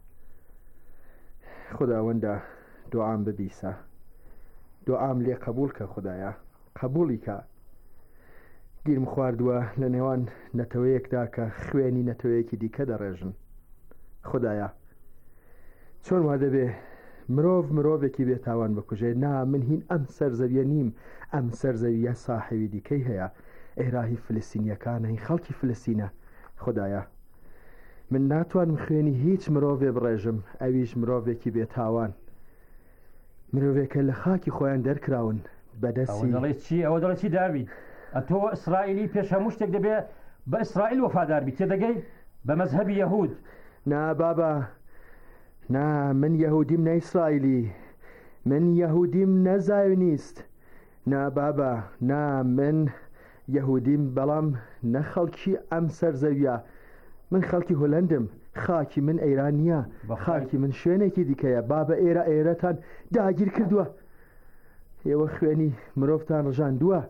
خداوەندە دوعام ببیسە. دوعام لێ قبول کە خدایە، قبولی کە. گیرم خواردووە لە نێوان نەتەوەیەکدا کە خوێنی نەتەوەیەکی دیکە دەڕێژن. خدایە چۆن وا دەبێ مرۆڤ مرۆڤێکی بێتاوان بکوژێ؟ نا من هین ئەم سەرزەویە نیم. ئەم سەرزەویە ساحەوی دیکەی هەیە. ئێراهی فلسینیەکانە، هین خەڵکی فلسینە. خدایە من ناتوانم خوێنی هیچ مرۆڤێ بڕێژم، ئەویش مرۆڤێکی بێتاوان، مرۆڤێکە لە خاکی خۆیان دەرکراون بەدەستی. ئەوە دەڵێ چی؟ ئەوە دەڵێ چی داوید؟ ئەتۆ ئیسرائیلی پێش هەموو شتێک دەبێ بە ئیسرائیل وەفادار بیت. تێدەگەی؟ بە مەزهەبی یەهود. نا بابا نا، من یەهودیم نە ئیسرائیلی، من یەهودیم نە زایۆنیست. نا بابا نا، من یەهودیم بەڵام نە خەڵکی ئەم سەرزەویە. من خەڵکی هۆلەندم، خاکی من ئەیران نییە خاکی من شوێنێکی دیکەیە با بە ئێرە ئێرەتان داگیر کردووە ئێوە خوێنی مرۆڤتان ڕژاندووە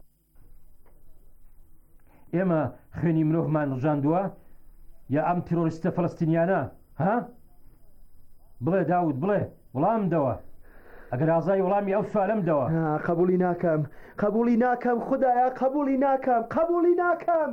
ئێمە خوێنی مرۆڤمان ڕژاندووە یا ئەم تیرۆریستە فەڵەستینیانە ها بڵێ داود بڵێ وەڵام دەوە ئەگەر ئازای وەڵامی ئەو سوالەم دەوە قبولی ناکەم قبولی ناکەم خدایە قبولی ناکەم قبولی ناکەم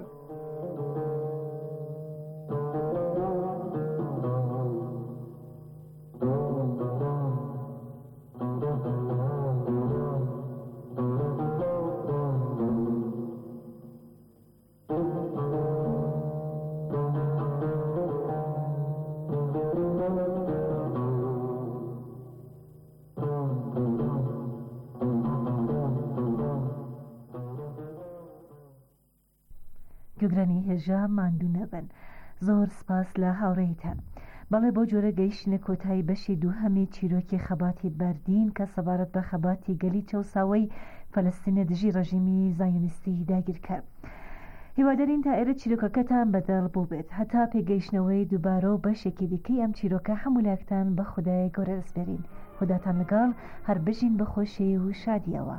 گوگرانی هێژا ماندوو نەبن زۆر سپاس لە هاوڕێیتان بەڵێ بۆ جۆرە گەیشتنە کۆتایی بەشی دووهەمی چیرۆکی خەباتی بەردین کە سەبارەت بە خەباتی گەلی چەوساوەی فەلەستینە دژی ڕەژیمی زایۆنیستی داگیرکە هیوادارین تا ئێرە چیرۆکەکەتان بەدڵ بوو بێت هەتا پێگەیشتنەوەی دووبارە و بەشێکی دیکەی ئەم چیرۆکە هەموو لایەکتان بە خودای گەورە دەسپێرین خوداتان لەگەڵ هەر بژین بە خۆشی و شادیەوە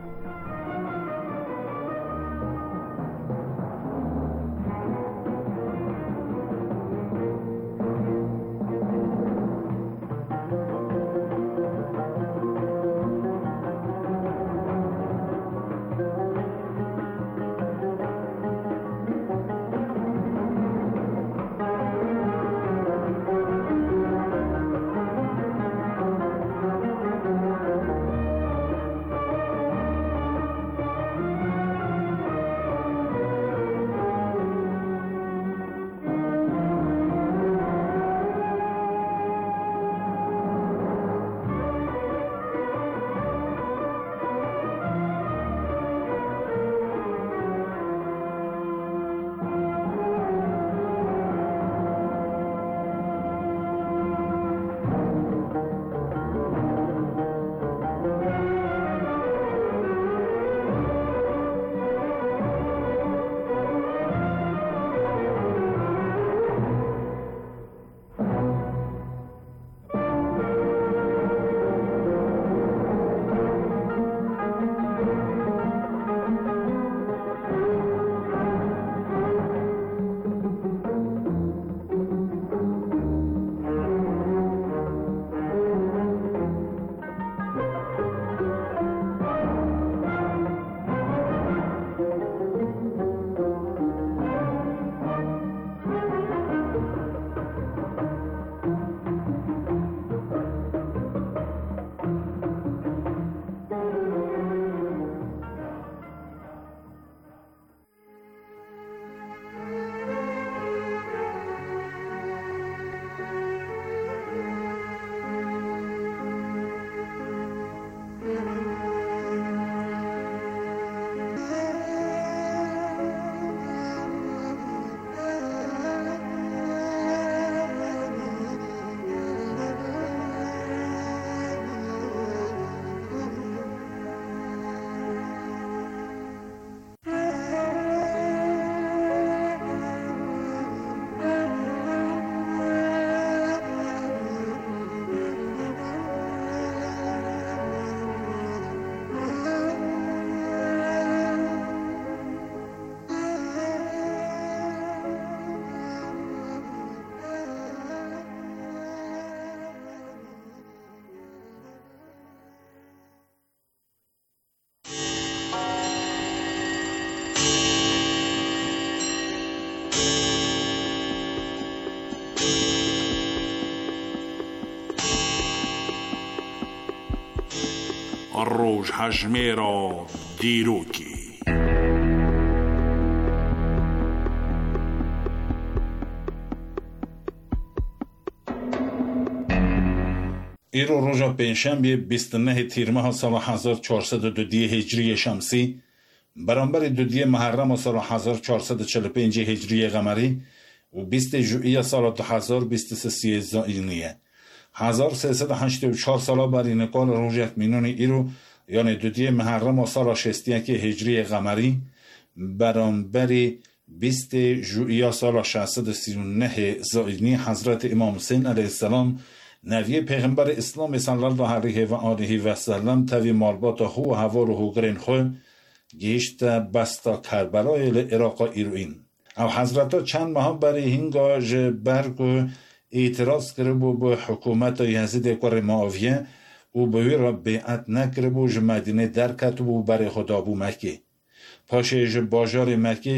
ڕۆژهەژمێرە دیرۆکی ئیرۆ ڕۆژە پێنجشەمبێ بیست و نۆ تیرمەها ساڵە حەزار چوارسەد و دو هیجری شەمسی بەرامبەری دودیە مەهەرەمە ساڵە حەزار چوارسەد و چل و پێنج هیجری قەمەری و بیست ژوئیە ساڵە دو هەزار بیست و سێ سیێزدەینیە هەزار سێسەد و هەشتە و چوار ساڵە بەرینەکۆڵ ڕۆژێک مینۆنی ئیرۆ یانێ دودیە مەهەرەمە ساڵە شێستیەکی هیجری قەمەری بەرامبەری بیست ژوئیه سال ششصد و سی و نه زاینی حضرت امام حسین علیه السلام نوی پیغمبر اسلام صلی الله علیه و آله و سلم توی مالبات هو و هوا رو هوگرین خو گیشت بستا کربلای عراق ایروین او حضرت چند ماه برای هنگا برگو اعتراض کربو به حکومت یزید کور معاویه او به را بیعت نکربو ج مدینه درکت بو برای خدا بو مکه پاشه ج باجار مکه